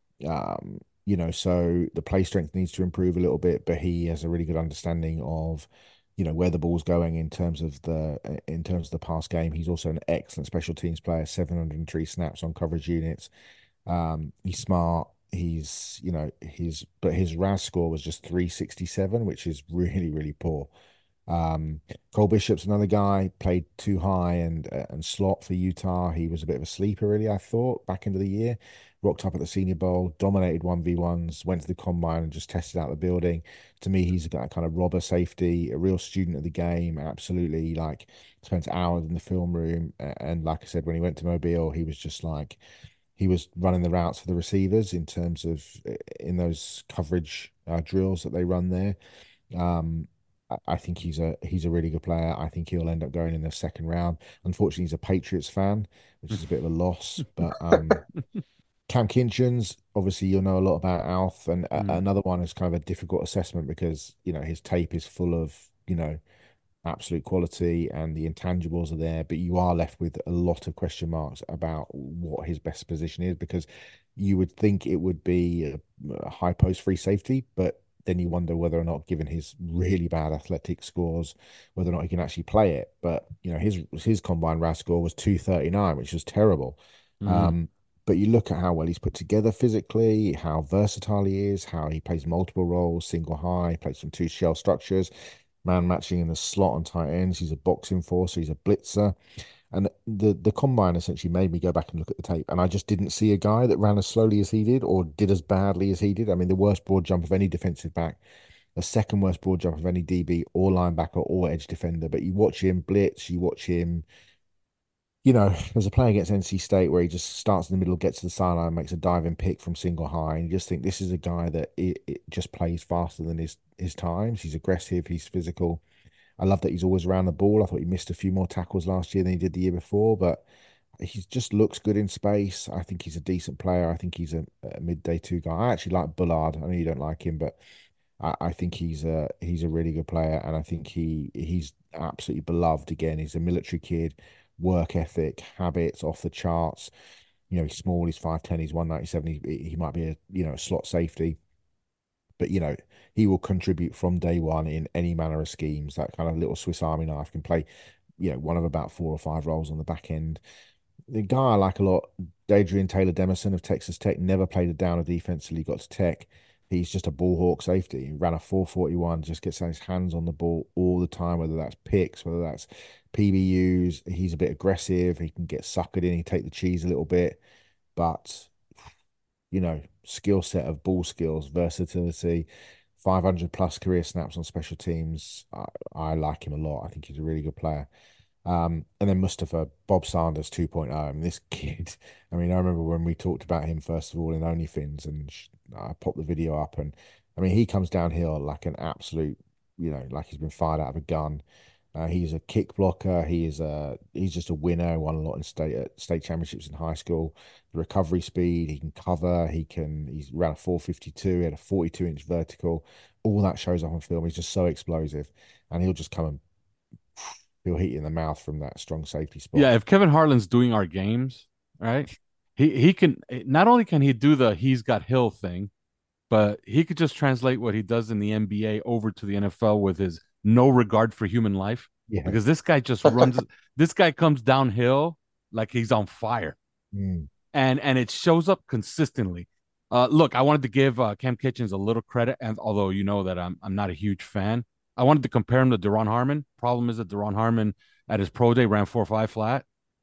Um, you know, so the play strength needs to improve a little bit, but he has a really good understanding of, you know, where the ball's going in terms of the in terms of the pass game. He's also an excellent special teams player, seven hundred three snaps on coverage units. Um, he's smart. He's, you know, his but his R A S score was just three sixty-seven, which is really, really poor. Um, Cole Bishop's another guy, played too high and uh, and slot for Utah. He was a bit of a sleeper, really, I thought, back into the year. Rocked up at the Senior Bowl, dominated one v ones, went to the combine and just tested out the building. To me, he's a kind of robber safety, a real student of the game, absolutely, like, spent hours in the film room. And like I said, when he went to Mobile, he was just like, he was running the routes for the receivers in terms of, in those coverage uh, drills that they run there. Um, I think he's a he's a really good player. I think he'll end up going in the second round. Unfortunately, he's a Patriots fan, which is a bit of a loss. But um, Cam Kinchens, obviously, you'll know a lot about Alf, and mm. another one is kind of a difficult assessment because, you know, his tape is full of, you know, absolute quality and the intangibles are there, but you are left with a lot of question marks about what his best position is, because you would think it would be a, a high post free safety, but then you wonder whether or not, given his really bad athletic scores, whether or not he can actually play it. But you know, his his combined R A S score was two thirty-nine, which was terrible. Mhm. Um, but you look at how well he's put together physically, how versatile he is, how he plays multiple roles, single high, plays from two shell structures, man matching in the slot on tight ends. He's a boxing force, so he's a blitzer. And the the combine essentially made me go back and look at the tape, and I just didn't see a guy that ran as slowly as he did or did as badly as he did. I mean, the worst broad jump of any defensive back, the second worst broad jump of any D B or linebacker or edge defender. But you watch him blitz, you watch him. You know, there's a play against N C State where he just starts in the middle, gets to the sideline, makes a diving pick from single high, and you just think this is a guy that it, it just plays faster than his his times. He's aggressive, he's physical. I love that he's always around the ball. I thought he missed a few more tackles last year than he did the year before, but he just looks good in space. I think he's a decent player. I think he's a, a midday two guy. I actually like Bullard. I know you don't like him, but I, I think he's a he's a really good player, and I think he he's absolutely beloved again. He's a military kid, work ethic, habits off the charts. You know, he's small, he's five ten, he's one ninety-seven. He, he might be a you know a slot safety, but you know he will contribute from day one in any manner of schemes. That kind of little Swiss Army knife can play, you know, one of about four or five roles on the back end. The guy I like a lot, Adrian Taylor Demerson of Texas Tech, never played a down or defense until he got to Tech. He's just a ball hawk safety. He ran a four forty-one, just gets his hands on the ball all the time, whether that's picks, whether that's P B Us. He's a bit aggressive. He can get suckered in. He take the cheese a little bit, but you know, skill set of ball skills, versatility, five hundred plus career snaps on special teams. I, I like him a lot. I think he's a really good player. Um, and then Mustafa, Bob Sanders 2.0. I mean, this kid, I mean, I remember when we talked about him first of all in OnlyFins, and I popped the video up, and I mean, he comes downhill like an absolute, you know, like he's been fired out of a gun. Uh, he's a kick blocker. He is a he's just a winner. Won a lot in state uh, state championships in high school. The recovery speed, he can cover. He can. He's ran a four fifty-two. He had a forty-two inch vertical. All that shows up on film. He's just so explosive, and he'll just come and he'll hit you in the mouth from that strong safety spot. Yeah, if Kevin Harlan's doing our games, right? He he can not only can he do the he's got Hill thing, but he could just translate what he does in the N B A over to the N F L with his no regard for human life. Yeah. Because this guy just runs this guy comes downhill like he's on fire. Mm. And and it shows up consistently. Uh look, I wanted to give uh, Cam Kitchens a little credit, and although you know that I'm I'm not a huge fan, I wanted to compare him to Deron Harmon. Problem is that Deron Harmon at his pro day ran four five flat.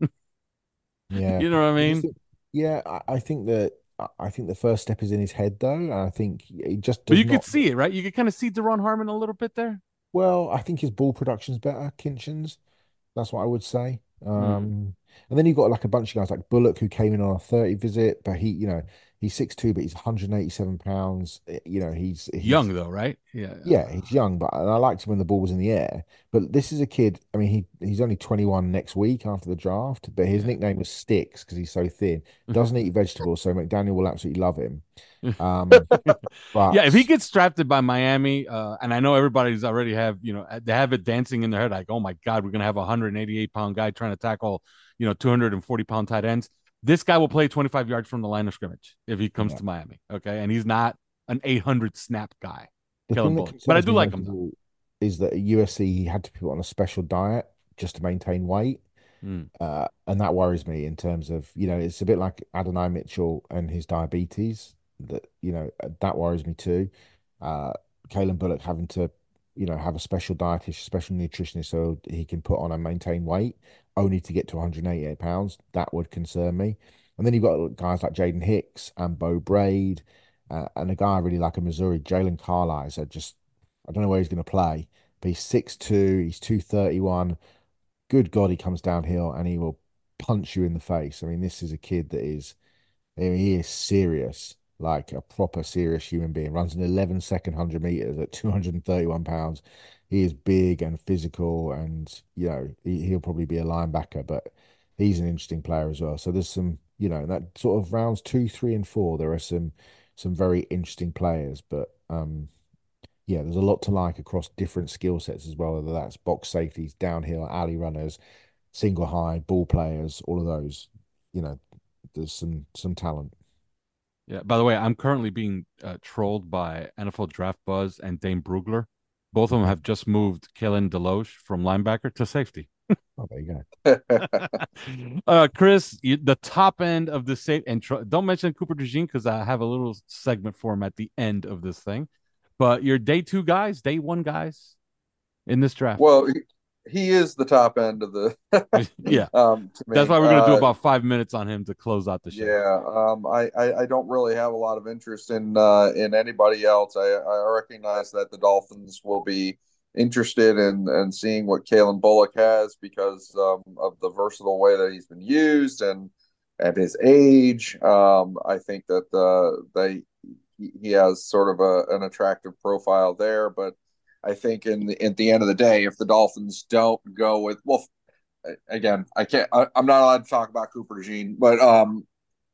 Yeah. You know what I I mean? just think- yeah, I, I think that I I think the first step is in his head though, and I think he just But does you could not. see it, right? You could kind of see Deron Harmon a little bit there. Well, I think his ball production's better, Kinchens. That's what I would say. Mm. Um, and then you've got like a bunch of guys like Bullock who came in on a thirty visit, but he, you know, he's six two, but he's one hundred eighty-seven pounds. Eh, You know, he's he's Young though, right? Yeah. yeah, he's young, but and I liked him when the ball was in the air. But this is a kid. I mean, he he's only twenty-one next week after the draft, but his Yeah. nickname was Sticks because he's so thin. Doesn't eat vegetables, so McDaniel will absolutely love him. Um, Yeah, if he but gets drafted by Miami, uh, and I know everybody's already have, you know, they have it dancing in their head, like, oh my God, we're gonna have a one hundred eighty-eight pound guy trying to tackle, you know, two hundred forty pound tight ends. This guy will play twenty-five yards from the line of scrimmage if he comes yeah. to Miami. Okay. And he's not an eight hundred snap guy, The Kellen thing that Bullock. But I concerns do me like most him of though. all is that at U S C he had to put on a special diet just to maintain weight. Mm. Uh, and that worries me in terms of, you know, it's a bit like Adonai Mitchell and his diabetes. That, you know, uh, that worries me too. Uh, Kalen Bullock having to, you know, have a special dietitian, special nutritionist so he can put on and maintain weight only to get to one hundred eighty-eight pounds. That would concern me. And then you've got guys like Jaden Hicks and Bo Braid, uh, and a guy I really like in Missouri, Jalen Carlisle. So just, I don't know where he's going to play, but he's six two, he's two thirty-one. Good God, he comes downhill and he will punch you in the face. I mean, this is a kid that is, I mean, he is serious, like a proper serious human being. Runs an eleven second one hundred meters at two hundred thirty-one pounds. He is big and physical, and you know he, he'll probably be a linebacker, but he's an interesting player as well. So there's some, you know, that sort of rounds two, three, and four. There are some some very interesting players, but um, yeah, there's a lot to like across different skill sets as well. Whether that's box safeties, downhill, alley runners, single high, ball players, all of those. You know, there's some some talent. Yeah. By the way, I'm currently being uh, trolled by N F L Draft Buzz and Dane Brugler. Both of them have just moved Kalen Deloche from linebacker to safety. Oh, there you go. uh, Chris, you, the top end of the safe, and tr- don't mention Cooper DeJean because I have a little segment for him at the end of this thing. But your day two guys, day one guys in this draft. Well, he, he is the top end of the. yeah, um, to that's me. why we're gonna uh, do about five minutes on him to close out the show. Yeah, um, I, I, I don't really have a lot of interest in uh, in anybody else. I, I recognize that the Dolphins will be interested in, in seeing what Kalen Bullock has because um, of the versatile way that he's been used and at his age. Um, I think that uh, they he has sort of a, an attractive profile there, but I think in the, at the end of the day, if the Dolphins don't go with well, again, I can't. I, I'm not allowed to talk about Cooper DeJean, but um,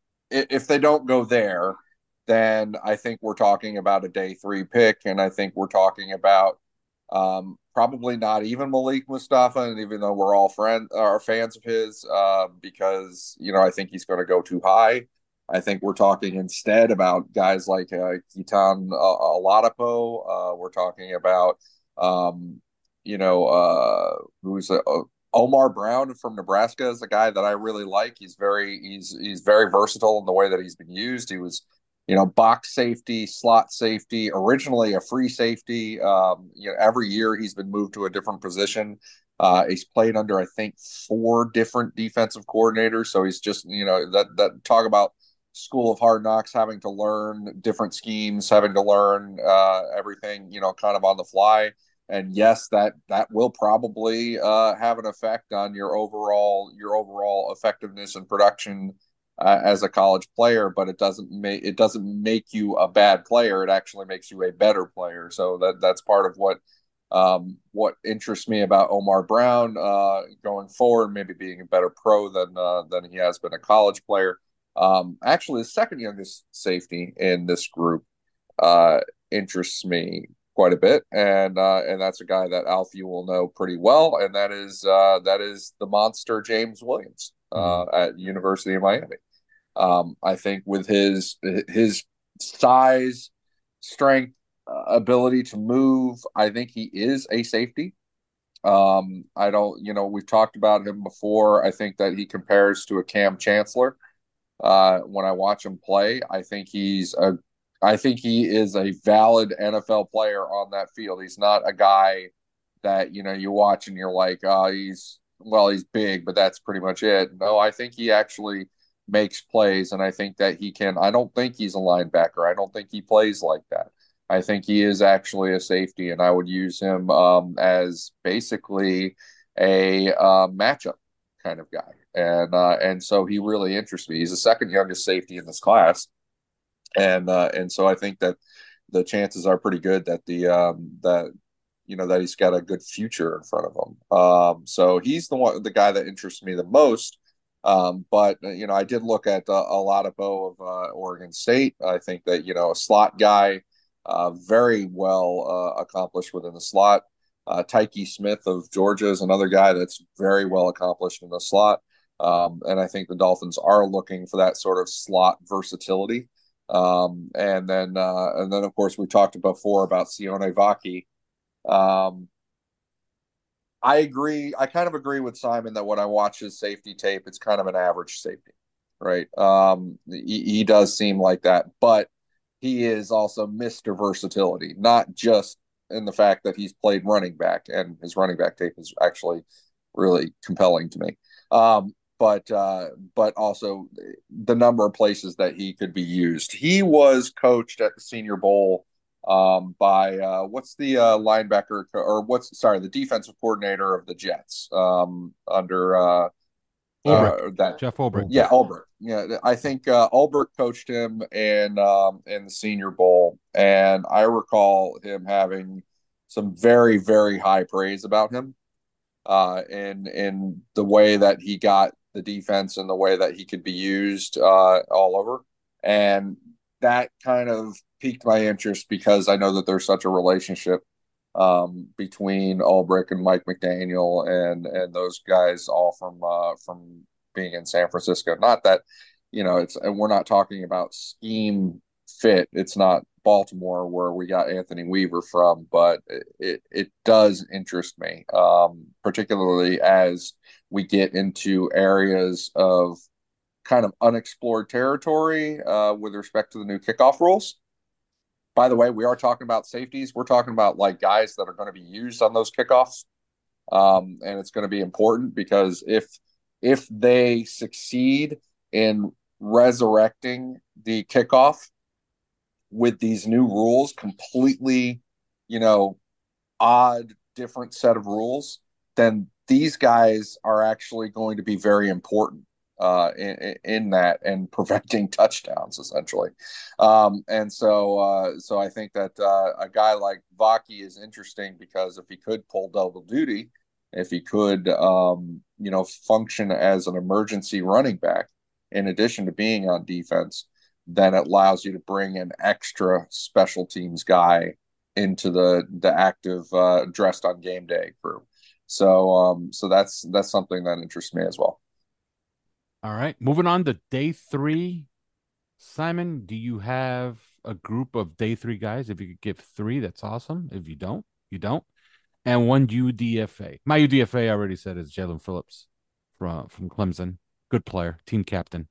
if they don't go there, then I think we're talking about a day three pick, and I think we're talking about um, probably not even Malik Mustafa, and even though we're all friends, are fans of his, uh, because you know I think he's going to go too high. I think we're talking instead about guys like uh, Keaton uh, Oladapo. Uh, we're talking about um, you know uh, who's a, a Omar Brown from Nebraska is a guy that I really like. He's very he's he's very versatile in the way that he's been used. He was, you know, box safety, slot safety, originally a free safety. Um, you know, every year he's been moved to a different position. Uh, he's played under I think four different defensive coordinators. So he's just, you know, that that talk about school of hard knocks, having to learn different schemes, having to learn uh, everything, you know, kind of on the fly. And yes, that that will probably uh, have an effect on your overall your overall effectiveness and production uh, as a college player. But it doesn't make it doesn't make you a bad player. It actually makes you a better player. So that that's part of what um, what interests me about Omar Brown uh, going forward. Maybe being a better pro than uh, than he has been a college player. Um, actually, the second youngest safety in this group uh, interests me quite a bit, and uh, and that's a guy that Alfie will know pretty well, and that is uh, that is the monster James Williams uh, mm. at University of Miami. Um, I think with his his size, strength, uh, ability to move, I think he is a safety. Um, I don't, you know, we've talked about him before. I think that he compares to a Cam Chancellor. Uh, when I watch him play, I think he's a I think he is a valid N F L player on that field. He's not a guy that, you know, you watch and you're like, oh, he's, well, he's big, but that's pretty much it. No, I think he actually makes plays, and I think that he can. I don't think he's a linebacker. I don't think he plays like that. I think he is actually a safety, and I would use him um, as basically a uh, matchup kind of guy. And uh, and so he really interests me. He's the second youngest safety in this class. And uh, and so I think that the chances are pretty good that the um, that you know that he's got a good future in front of him. Um, so he's the one, the guy that interests me the most. Um, but you know, I did look at uh, a lot of Bo of uh, Oregon State. I think that you know a slot guy, uh, very well uh, accomplished within the slot. Uh, Tyke Smith of Georgia is another guy that's very well accomplished in the slot. Um, and I think the Dolphins are looking for that sort of slot versatility. Um, and then, uh, and then, of course, we talked before about Sione Vaki. Um, I agree. I kind of agree with Simon that when I watch his safety tape, it's kind of an average safety, right? Um, he, he does seem like that, but he is also Mister Versatility, not just in the fact that he's played running back, and his running back tape is actually really compelling to me. Um, but uh, but also the number of places that he could be used. He was coached at the Senior Bowl um, by uh, what's the uh, linebacker or what's sorry the defensive coordinator of the Jets um, under uh, Ulbrich. Uh, that Jeff Ulbrich. Yeah, Ulbrich. Yeah, I think uh, Ulbrich coached him in um, in the Senior Bowl, and I recall him having some very very high praise about him uh, in in the way that he got the defense and the way that he could be used uh, all over. And that kind of piqued my interest because I know that there's such a relationship um, between Ulbrich and Mike McDaniel and and those guys all from uh, from being in San Francisco. Not that you know, it's and we're not talking about scheme fit. It's not Baltimore where we got Anthony Weaver from, but it it, it does interest me, um, particularly as we get into areas of kind of unexplored territory uh, with respect to the new kickoff rules. By the way, we are talking about safeties. We're talking about like guys that are going to be used on those kickoffs, um, and it's going to be important because if if they succeed in resurrecting the kickoff with these new rules, completely, you know, odd, different set of rules, then these guys are actually going to be very important uh, in, in that and preventing touchdowns essentially. Um, and so, uh, so I think that uh, a guy like Vaki is interesting because if he could pull double duty, if he could, um, you know, function as an emergency running back in addition to being on defense, then it allows you to bring an extra special teams guy into the the active uh, dressed on game day crew. So um, so that's that's something that interests me as well. All right, moving on to day three. Simon, do you have a group of day three guys? If you could give three, that's awesome. If you don't, you don't. And one U D F A. My U D F A I already said is Jaelan Phillips from from Clemson. Good player, team captain.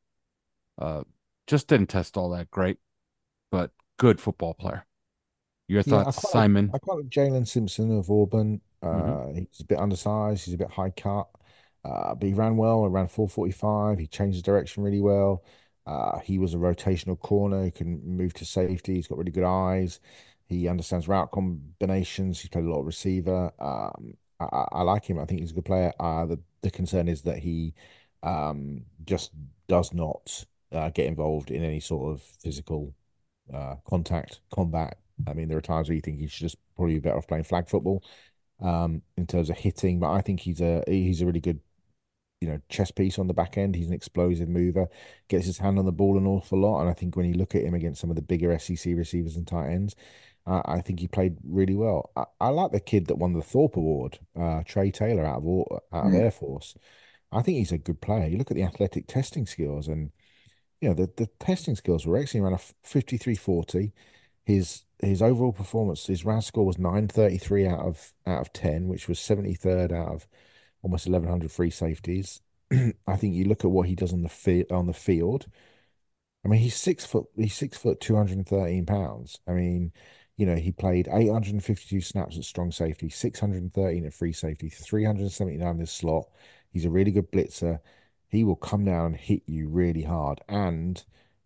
Uh, just didn't test all that great, but good football player. Your Yeah, I thoughts, quite like, Simon? I quite like Jalen Simpson of Auburn. Mm-hmm. Uh, he's a bit undersized. He's a bit high cut, uh, but he ran well. He ran four forty-five. He changed his direction really well. Uh, he was a rotational corner. He can move to safety. He's got really good eyes. He understands route combinations. He's played a lot of receiver. Um, I, I I like him. I think he's a good player. Uh, the the concern is that he um, just does not uh, get involved in any sort of physical uh, contact combat. I mean, there are times where you think he should just probably be better off playing flag football um, in terms of hitting. But I think he's a he's a really good, you know, chess piece on the back end. He's an explosive mover, gets his hand on the ball an awful lot. And I think when you look at him against some of the bigger S E C receivers and tight ends, uh, I think he played really well. I, I like the kid that won the Thorpe Award, uh, Trey Taylor out of out of Mm. Air Force. I think he's a good player. You look at the athletic testing skills and you know, the, the testing skills were excellent. He ran a fifty-three forty. His his overall performance, his R A S score was nine thirty-three out of out of ten, which was seventy-third out of almost eleven hundred free safeties. I think you look at what he does on the field on the field. I mean, he's six foot he's six foot two hundred thirteen pounds. I mean, you know, he played eight hundred fifty-two snaps at strong safety, six hundred thirteen at free safety, three hundred seventy-nine in the slot. He's a really good blitzer. He will come down and hit you really hard. And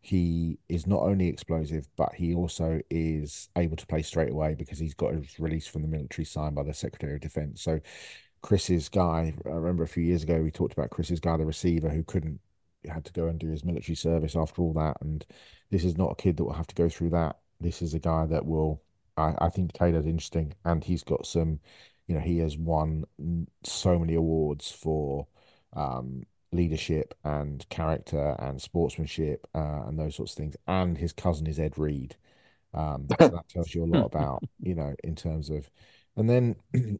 he is not only explosive, but he also is able to play straight away because he's got his release from the military signed by the Secretary of Defense. So Chris's guy, I remember a few years ago we talked about Chris's guy, the receiver who couldn't had to go and do his military service after all that. And this is not a kid that will have to go through that. This is a guy that will, I, I think Taylor's interesting, and he's got some, you know, he has won so many awards for um, leadership and character and sportsmanship uh, and those sorts of things. And his cousin is Ed Reed. Um, so that tells you a lot about, you know, in terms of, and then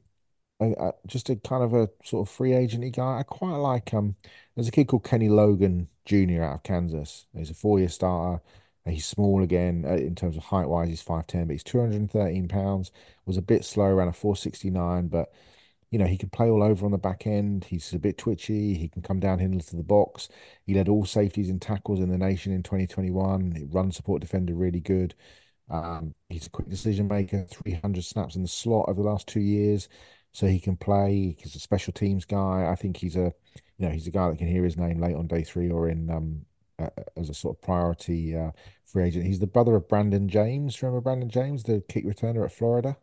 I, I, just a kind of a sort of free agenty guy. I quite like um. There's a kid called Kenny Logan Junior out of Kansas. He's a four-year starter. He's small again uh, in terms of height wise. He's five ten, but he's two hundred thirteen pounds. Was a bit slow around a four sixty-nine, but you know he can play all over on the back end. He's a bit twitchy. He can come down into the box. He led all safeties and tackles in the nation in twenty twenty-one. Run support defender really good. Um, he's a quick decision maker. three hundred snaps in the slot over the last two years. So he can play. He's a special teams guy. I think he's a, you know, he's a guy that can hear his name late on day three or in um uh, as a sort of priority uh, free agent. He's the brother of Brandon James. Remember Brandon James, the kick returner at Florida?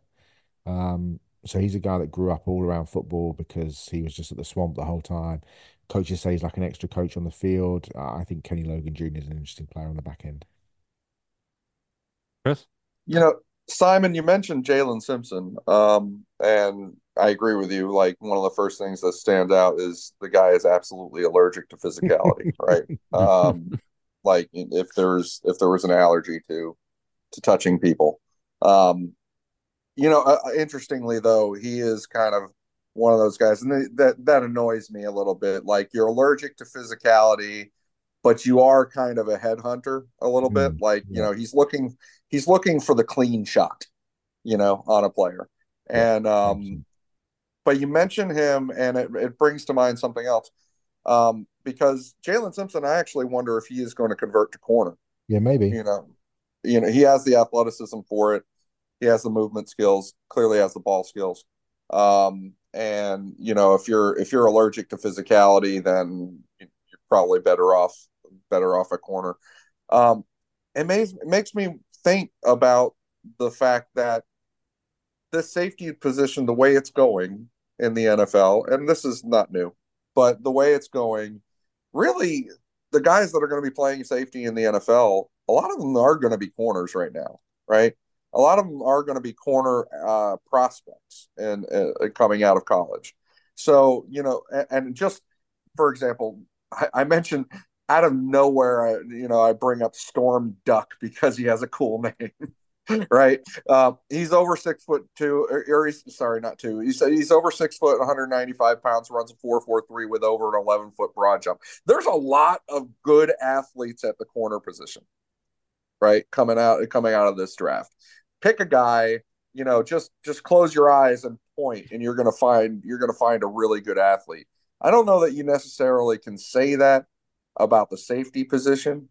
Um, so he's a guy that grew up all around football because he was just at the Swamp the whole time. Coaches say he's like an extra coach on the field. Uh, I think Kenny Logan Junior is an interesting player on the back end. Chris? You know, Simon, you mentioned Jalen Simpson, um, and I agree with you. Like one of the first things that stand out is the guy is absolutely allergic to physicality, right? Um, like if there's if there was an allergy to to touching people. Um, you know, uh, interestingly though, he is kind of one of those guys, and that that annoys me a little bit. Like you're allergic to physicality, but you are kind of a headhunter a little bit. Mm, Like, you yeah, know, he's looking he's looking for the clean shot, you know, on a player. yeah, And um, one hundred percent. but you mention him, and it, it brings to mind something else. Um, because Jalen Simpson, I actually wonder if he is going to convert to corner. Yeah, maybe. You know, you know, he has the athleticism for it. He has the movement skills. Clearly, has the ball skills. Um, and you know, if you're if you're allergic to physicality, then you're probably better off better off at corner. Um, it makes it makes me think about the fact that this safety position, the way it's going in the N F L, and this is not new, but the way it's going, really, the guys that are going to be playing safety in the N F L, a lot of them are going to be corners right now, right? A lot of them are going to be corner uh, prospects and uh, coming out of college. So, you know, and, and just for example, I, I mentioned out of nowhere, I, you know, I bring up Storm Duck because he has a cool name. Right. Um, he's over six foot two, or, or he's sorry, not two. He's he's over six foot, one hundred ninety-five pounds, runs a four four three with over an eleven foot broad jump. There's a lot of good athletes at the corner position, right? Coming out coming out of this draft. Pick a guy, you know, just just close your eyes and point, and you're gonna find you're gonna find a really good athlete. I don't know that you necessarily can say that about the safety position.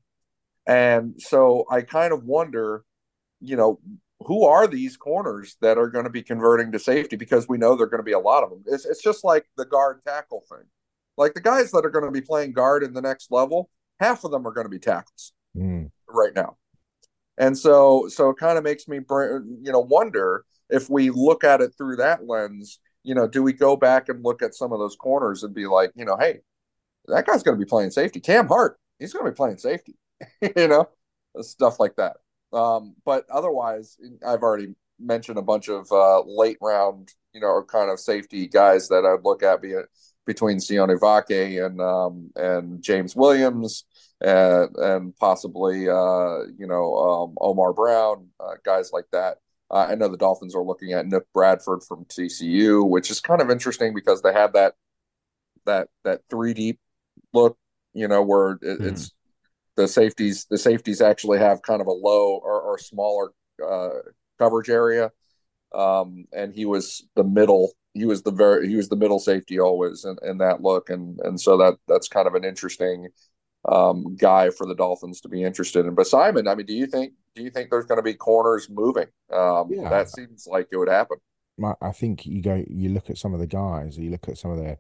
And so I kind of wonder, you know, who are these corners that are going to be converting to safety? Because we know there are going to be a lot of them. It's, it's just like the guard tackle thing. Like the guys that are going to be playing guard in the next level, half of them are going to be tackles Mm. right now. And so, so it kind of makes me, you know, wonder if we look at it through that lens, you know, do we go back and look at some of those corners and be like, you know, hey, that guy's going to be playing safety. Cam Hart, he's going to be playing safety, you know, stuff like that. Um, but otherwise, I've already mentioned a bunch of uh, late round, you know, kind of safety guys that I'd look at, be it between Sione Vake and um, and James Williams, and and possibly uh, you know um, Omar Brown, uh, guys like that. Uh, I know the Dolphins are looking at Nick Bradford from T C U, which is kind of interesting because they have that that that three deep look, you know, where it, Mm. it's the safeties the safeties actually have kind of a low or, or smaller uh, coverage area, um, and he was the middle he was the very he was the middle safety always in, in that look, and and so that that's kind of an interesting um, guy for the Dolphins to be interested in. But Simon, I mean, do you think do you think there's going to be corners moving? Um, Yeah, that seems like it would happen. I I think you go, you look at some of the guys, you look at some of their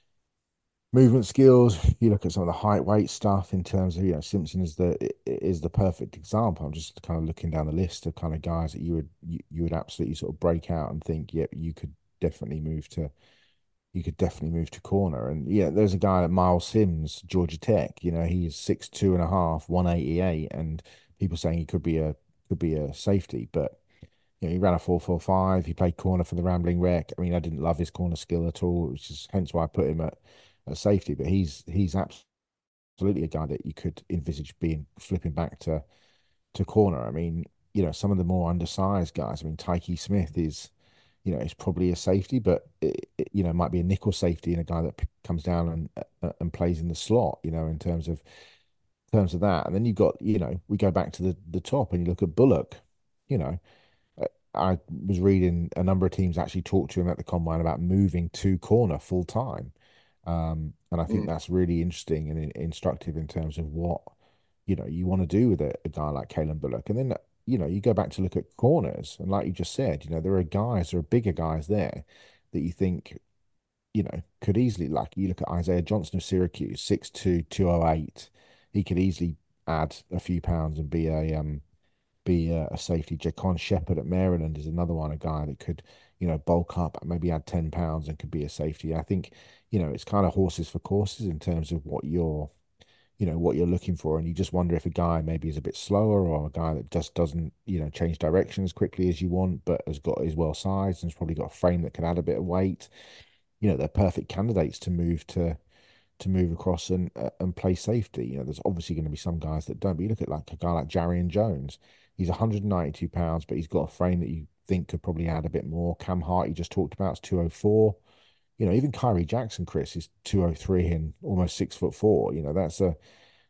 movement skills, you look at some of the height weight stuff in terms of, you know, Simpson is the is the perfect example. I'm just kind of looking down the list of kind of guys that you would you, you would absolutely sort of break out and think, yep, you could definitely move to you could definitely move to corner. And yeah, there's a guy like Miles Sims, Georgia Tech. You know, he's six two and a half, one eighty eight, and people saying he could be a could be a safety, but you know, he ran a four four five. He played corner for the Rambling Wreck. I mean, I didn't love his corner skill at all, which is hence why I put him at, at safety. But he's he's absolutely a guy that you could envisage being flipping back to to corner. I mean, you know, some of the more undersized guys. I mean, Tyke Smith is, you know, is probably a safety, but it, it, you know, might be a nickel safety and a guy that p- comes down and uh, and plays in the slot. You know, in terms of in terms of that. And then you've got, you know, we go back to the the top and you look at Bullock. You know, uh, I was reading a number of teams actually talked to him at the combine about moving to corner full time. Um, and I think Mm. that's really interesting and in- instructive in terms of what, you know, you want to do with a, a guy like Kalen Bullock. And then, you know, you go back to look at corners, and like you just said, you know, there are guys, there are bigger guys there that you think, you know, could easily, like you look at Isaiah Johnson of Syracuse, six two, two oh eight. He could easily add a few pounds and be a um be a, a safety. Jacon Shepherd at Maryland is another one, a guy that could, you know, bulk up and maybe add ten pounds and could be a safety. I think, you know, it's kind of horses for courses in terms of what you're, you know, what you're looking for. And you just wonder if a guy maybe is a bit slower, or a guy that just doesn't, you know, change direction as quickly as you want, but has got is well sized and has probably got a frame that can add a bit of weight. You know, they're perfect candidates to move to to move across and uh, and play safety. You know, there's obviously going to be some guys that don't, but you look at like a guy like Jarian Jones. He's one hundred ninety-two pounds, but he's got a frame that you think could probably add a bit more. Cam Hart, you just talked about, is two oh four. You know, even Kyrie Jackson, Chris, is two oh three and almost six foot four. You know, that's a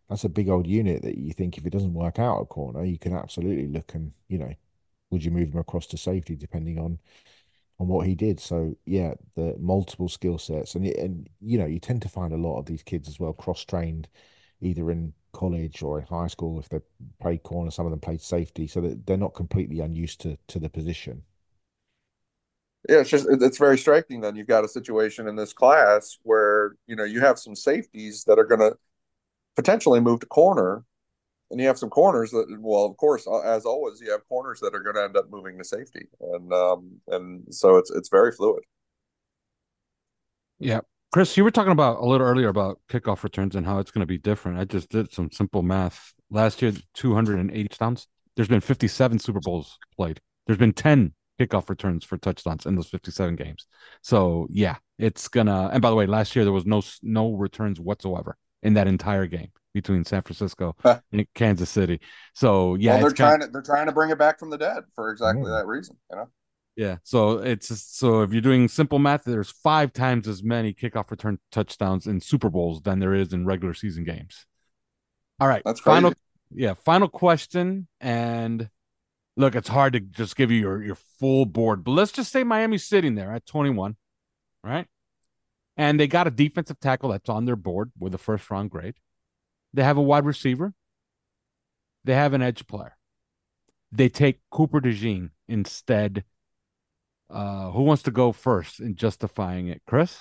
that's a big old unit that you think if it doesn't work out a corner, you can absolutely look and, you know, would you move him across to safety depending on on what he did? So yeah, the multiple skill sets, and and you know, you tend to find a lot of these kids as well cross trained, either in college or in high school if they played corner. Some of them played safety, so that they're not completely unused to to the position. Yeah, it's just it's very striking. Then you've got a situation in this class where you know you have some safeties that are going to potentially move to corner, and you have some corners that, well, of course, as always, you have corners that are going to end up moving to safety, and um, and so it's it's very fluid. Yeah. Chris, you were talking about a little earlier about kickoff returns and how it's going to be different. I just did some simple math. Last year, two hundred eighty touchdowns. There's been fifty-seven Super Bowls played. There's been ten kickoff returns for touchdowns in those fifty-seven games. So, yeah, it's going to – and by the way, last year there was no no returns whatsoever in that entire game between San Francisco and Kansas City. So, yeah. Well, they're trying kinda, to they're trying to bring it back from the dead for exactly Yeah. that reason, you know? Yeah, so it's so if you're doing simple math, there's five times as many kickoff return touchdowns in Super Bowls than there is in regular season games. All right, That's crazy. final, yeah, final question. And look, it's hard to just give you your your full board, but let's just say Miami's sitting there at twenty-one, right? And they got a defensive tackle that's on their board with a first round grade. They have a wide receiver. They have an edge player. They take Cooper DeJean instead. Uh, who wants to go first in justifying it, Chris?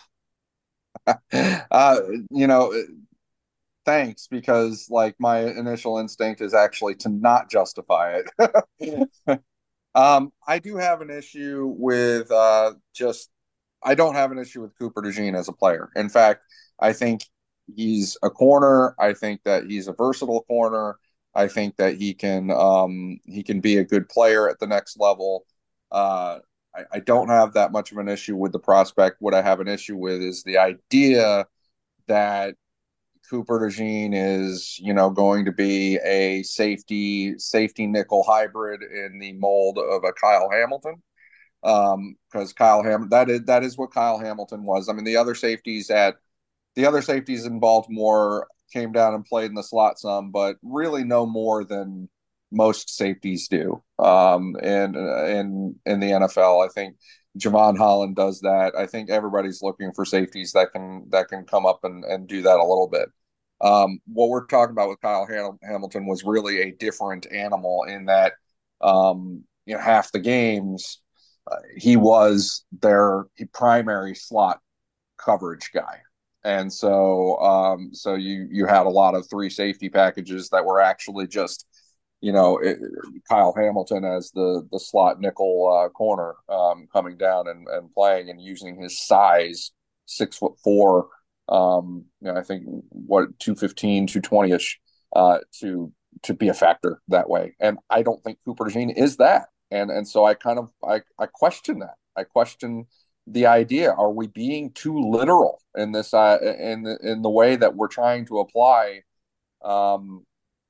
uh, you know, thanks, because like my initial instinct is actually to not justify it. um, I do have an issue with uh, just I don't have an issue with Cooper DeJean as a player. In fact, I think he's a corner. I think that he's a versatile corner. I think that he can um, he can be a good player at the next level. Uh, I, I don't have that much of an issue with the prospect. What I have an issue with is the idea that Cooper DeJean is, you know, going to be a safety safety nickel hybrid in the mold of a Kyle Hamilton. Um, because Kyle Ham that is that is what Kyle Hamilton was. I mean, the other safeties at the other safeties in Baltimore came down and played in the slot some, but really no more than most safeties do. Um, and in in the N F L, I think Javon Holland does that. I think everybody's looking for safeties that can that can come up and, and do that a little bit. Um, what we're talking about with Kyle Ham- Hamilton was really a different animal in that, um, you know, half the games uh, he was their primary slot coverage guy. And so, um, so you you had a lot of three safety packages that were actually just, you know, it, Kyle Hamilton as the the slot nickel uh, corner um, coming down and, and playing and using his size, six foot four, um, you know, I think what two fifteen, two twenty ish, uh, to to be a factor that way. And I don't think Cooper DeJean is that. And and so I kind of I I question that. I question the idea: are we being too literal in this uh, in the, in the way that we're trying to apply um,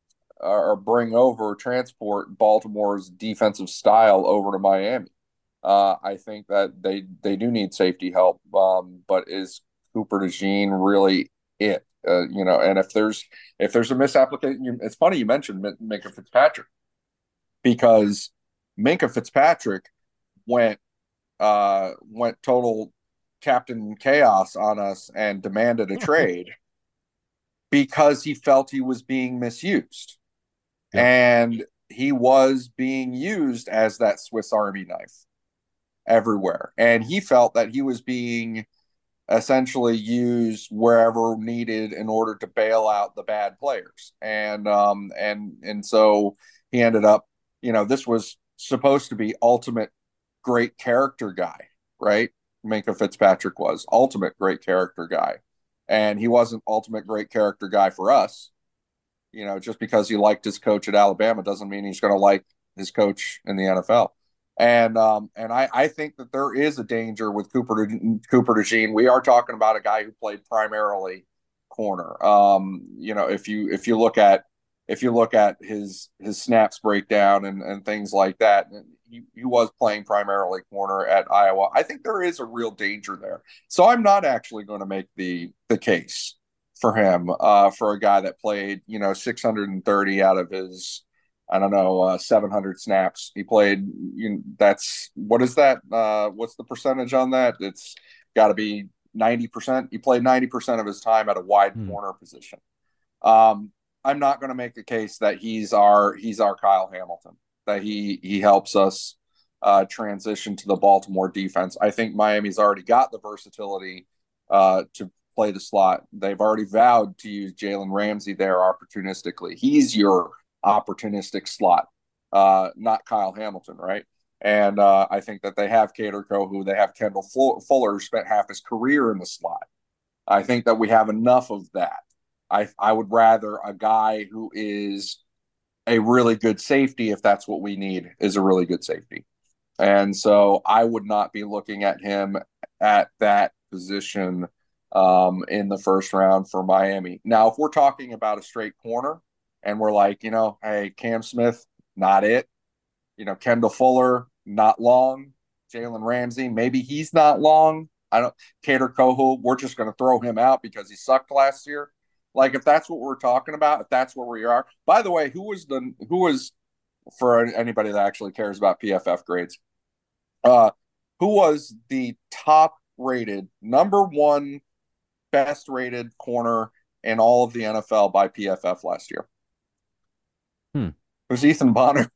or bring over transport Baltimore's defensive style over to Miami? Uh, I think that they they do need safety help, um, but is Cooper DeJean really it? Uh, you know, and if there's if there's a misapplication, it's funny you mentioned Minkah Fitzpatrick, because Minkah Fitzpatrick went. Uh, went total Captain Chaos on us and demanded a trade because he felt he was being misused. Yep. And he was being used as that Swiss Army knife everywhere. And he felt that he was being essentially used wherever needed in order to bail out the bad players. And um and and so he ended up, you know, this was supposed to be ultimate great character guy, right? Minkah Fitzpatrick was ultimate great character guy, and he wasn't ultimate great character guy for us. You know, just because he liked his coach at Alabama doesn't mean he's going to like his coach in the N F L. And um, and I, I think that there is a danger with Cooper De, Cooper DeJean. We are talking about a guy who played primarily corner. Um, you know, if you if you look at if you look at his his snaps breakdown and and things like that. He, he was playing primarily corner at Iowa. I think there is a real danger there. So I'm not actually going to make the the case for him, uh, for a guy that played, you know, six hundred thirty out of his, I don't know, uh, seven hundred snaps. He played, you know, that's, what is that? Uh, what's the percentage on that? It's got to be ninety percent. He played ninety percent of his time at a wide Hmm. corner position. Um, I'm not going to make a case that he's our, he's our Kyle Hamilton, that he, he helps us uh, transition to the Baltimore defense. I think Miami's already got the versatility uh, to play the slot. They've already vowed to use Jalen Ramsey there opportunistically. He's your opportunistic slot, uh, not Kyle Hamilton, right? And uh, I think that they have Kader Kohou, they have Kendall Fuller, who spent half his career in the slot. I think that we have enough of that. I I would rather a guy who is a really good safety, if that's what we need, is a really good safety. And so I would not be looking at him at that position um, in the first round for Miami. Now, if we're talking about a straight corner and we're like, you know, hey, Cam Smith, not it. You know, Kendall Fuller, not long. Jalen Ramsey, maybe he's not long. I don't. Kader Kohou, we're just going to throw him out because he sucked last year. Like, if that's what we're talking about, if that's where we are. By the way, who was the who was for anybody that actually cares about P F F grades? Uh, who was the top rated, number one best rated corner in all of the N F L by P F F last year? Hmm. It was Ethan Bonner.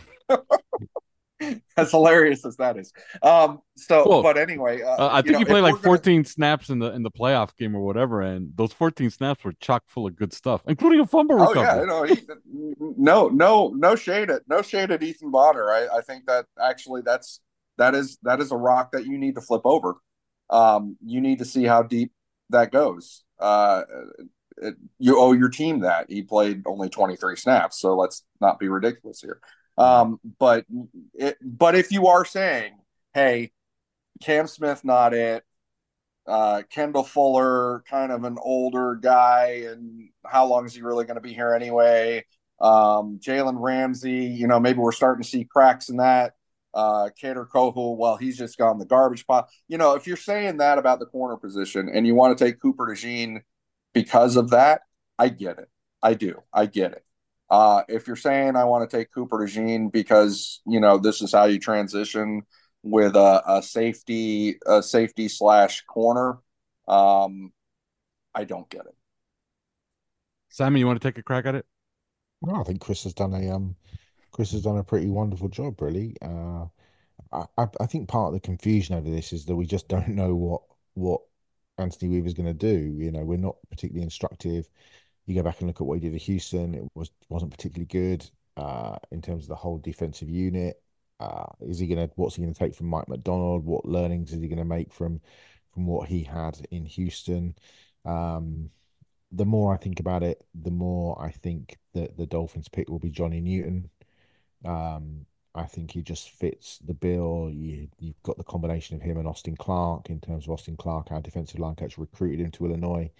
As hilarious as that is. Um, so, Well, but anyway, uh, Uh, I you think know, he if played like we're gonna, fourteen snaps in the in the playoff game or whatever, and those fourteen snaps were chock full of good stuff, including a fumble oh yeah, recovery. you know, he, no, no, no shade at no shade at Ethan Bonner. I, I think that actually that's that is that is a rock that you need to flip over. Um, you need to see how deep that goes. Uh, it, you owe your team that. He played only twenty-three snaps, so let's not be ridiculous here. Um, but it, but if you are saying, hey, Cam Smith, not it. Uh, Kendall Fuller, kind of an older guy, and how long is he really going to be here anyway? Um, Jalen Ramsey, you know, maybe we're starting to see cracks in that. Uh, Kader Kohou, well, he's just gone the garbage pile. You know, if you're saying that about the corner position and you want to take Cooper DeJean because of that, I get it. I do. I get it. Uh, if you're saying I want to take Cooper DeJean because, you know, this is how you transition with a, a safety, a safety slash corner, um, I don't get it. Simon, you want to take a crack at it? No, I think Chris has done a um, Chris has done a pretty wonderful job, really. Uh, I, I I think part of the confusion over this is that we just don't know what what Anthony Weaver's going to do. You know, we're not particularly instructive. You go back and look at what he did at Houston; it was wasn't particularly good uh, in terms of the whole defensive unit. Uh, is he going to? What's he going to take from Mike McDonald? What learnings is he going to make from from what he had in Houston? Um, the more I think about it, the more I think that the Dolphins pick will be Johnny Newton. Um, I think he just fits the bill. You, you've got the combination of him and Austin Clark. In terms of Austin Clark, our defensive line coach recruited him to Illinois.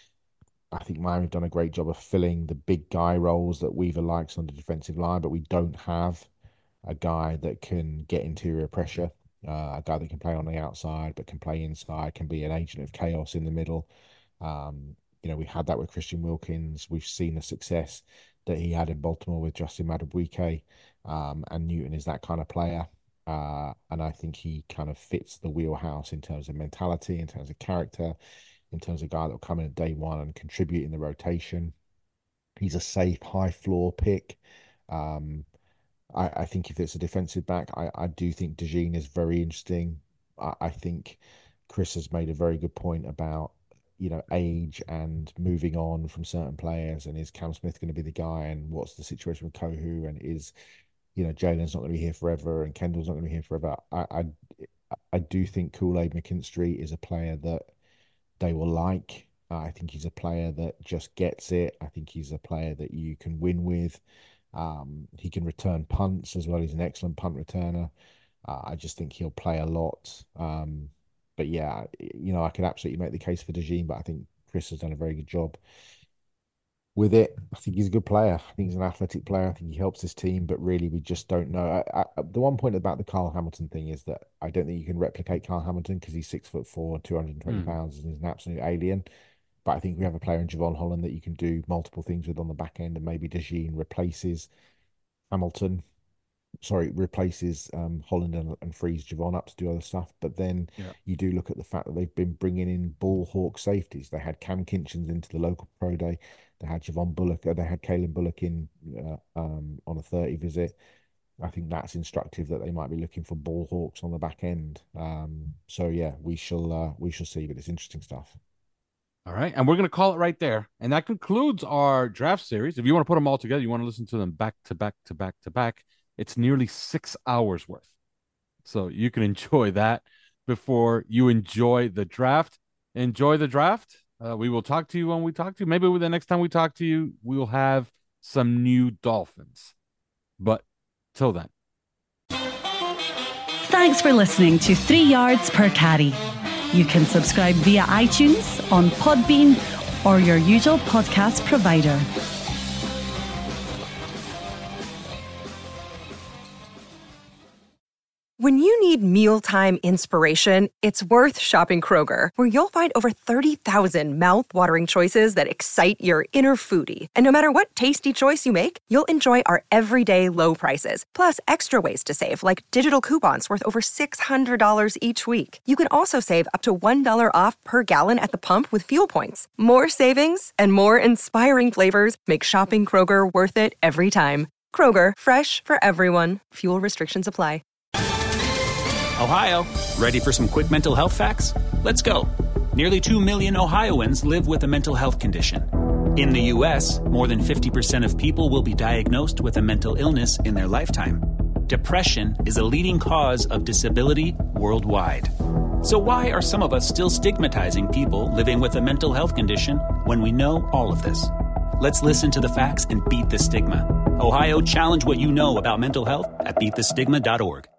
I think Miami have done a great job of filling the big guy roles that Weaver likes on the defensive line, but we don't have a guy that can get interior pressure, uh, a guy that can play on the outside but can play inside, can be an agent of chaos in the middle. Um, you know, we had that with Christian Wilkins. We've seen the success that he had in Baltimore with Justin Madubuike, um, and Newton is that kind of player. Uh, and I think he kind of fits the wheelhouse in terms of mentality, in terms of character, in terms of a guy that will come in at day one and contribute in the rotation. He's a safe, high floor pick. Um, I, I think if it's a defensive back, I, I do think DeJean is very interesting. I, I think Chris has made a very good point about, you know, age and moving on from certain players. And is Cam Smith going to be the guy? And what's the situation with Kohou? And is, you know, Jalen's not going to be here forever and Kendall's not going to be here forever. I, I, I do think Kool-Aid McKinstry is a player that they will like. Uh, I think he's a player that just gets it. I think he's a player that you can win with. Um, he can return punts as well. He's an excellent punt returner. Uh, I just think he'll play a lot. Um, but yeah, you know, I could absolutely make the case for DeJean, but I think Chris has done a very good job with it. I think he's a good player. I think he's an athletic player. I think he helps his team, but really we just don't know. I, I, the one point about the Kyle Hamilton thing is that I don't think you can replicate Kyle Hamilton because he's six foot four, two hundred twenty Hmm. pounds, and is an absolute alien. but I think we have a player in Jevon Holland that you can do multiple things with on the back end, and maybe De Jean replaces Hamilton. Sorry, replaces um, Holland and, and frees Jevon up to do other stuff. But then yeah. you do look at the fact that they've been bringing in ball hawk safeties. They had Cam Kinchens into the local pro day. They had Javon Bullock. They had Kalen Bullock in uh, um, on a thirty visit. I think that's instructive that they might be looking for ball hawks on the back end. Um, so yeah, we shall uh, we shall see. But it's interesting stuff. All right, and we're going to call it right there. And that concludes our draft series. If you want to put them all together, you want to listen to them back to back to back to back. It's nearly six hours worth. So you can enjoy that before you enjoy the draft. Enjoy the draft. Uh, we will talk to you when we talk to you. Maybe the next time we talk to you, we'll have some new Dolphins. But till then. Thanks for listening to Three Yards Per Carry. You can subscribe via iTunes, on Podbean, or your usual podcast provider. When you need mealtime inspiration, it's worth shopping Kroger, where you'll find over thirty thousand mouth-watering choices that excite your inner foodie. And no matter what tasty choice you make, you'll enjoy our everyday low prices, plus extra ways to save, like digital coupons worth over six hundred dollars each week. You can also save up to one dollar off per gallon at the pump with fuel points. More savings and more inspiring flavors make shopping Kroger worth it every time. Kroger, fresh for everyone. Fuel restrictions apply. Ohio, ready for some quick mental health facts? Let's go. Nearly two million Ohioans live with a mental health condition. In the U S, more than fifty percent of people will be diagnosed with a mental illness in their lifetime. Depression is a leading cause of disability worldwide. So why are some of us still stigmatizing people living with a mental health condition when we know all of this? Let's listen to the facts and beat the stigma. Ohio, challenge what you know about mental health at beat the stigma dot org.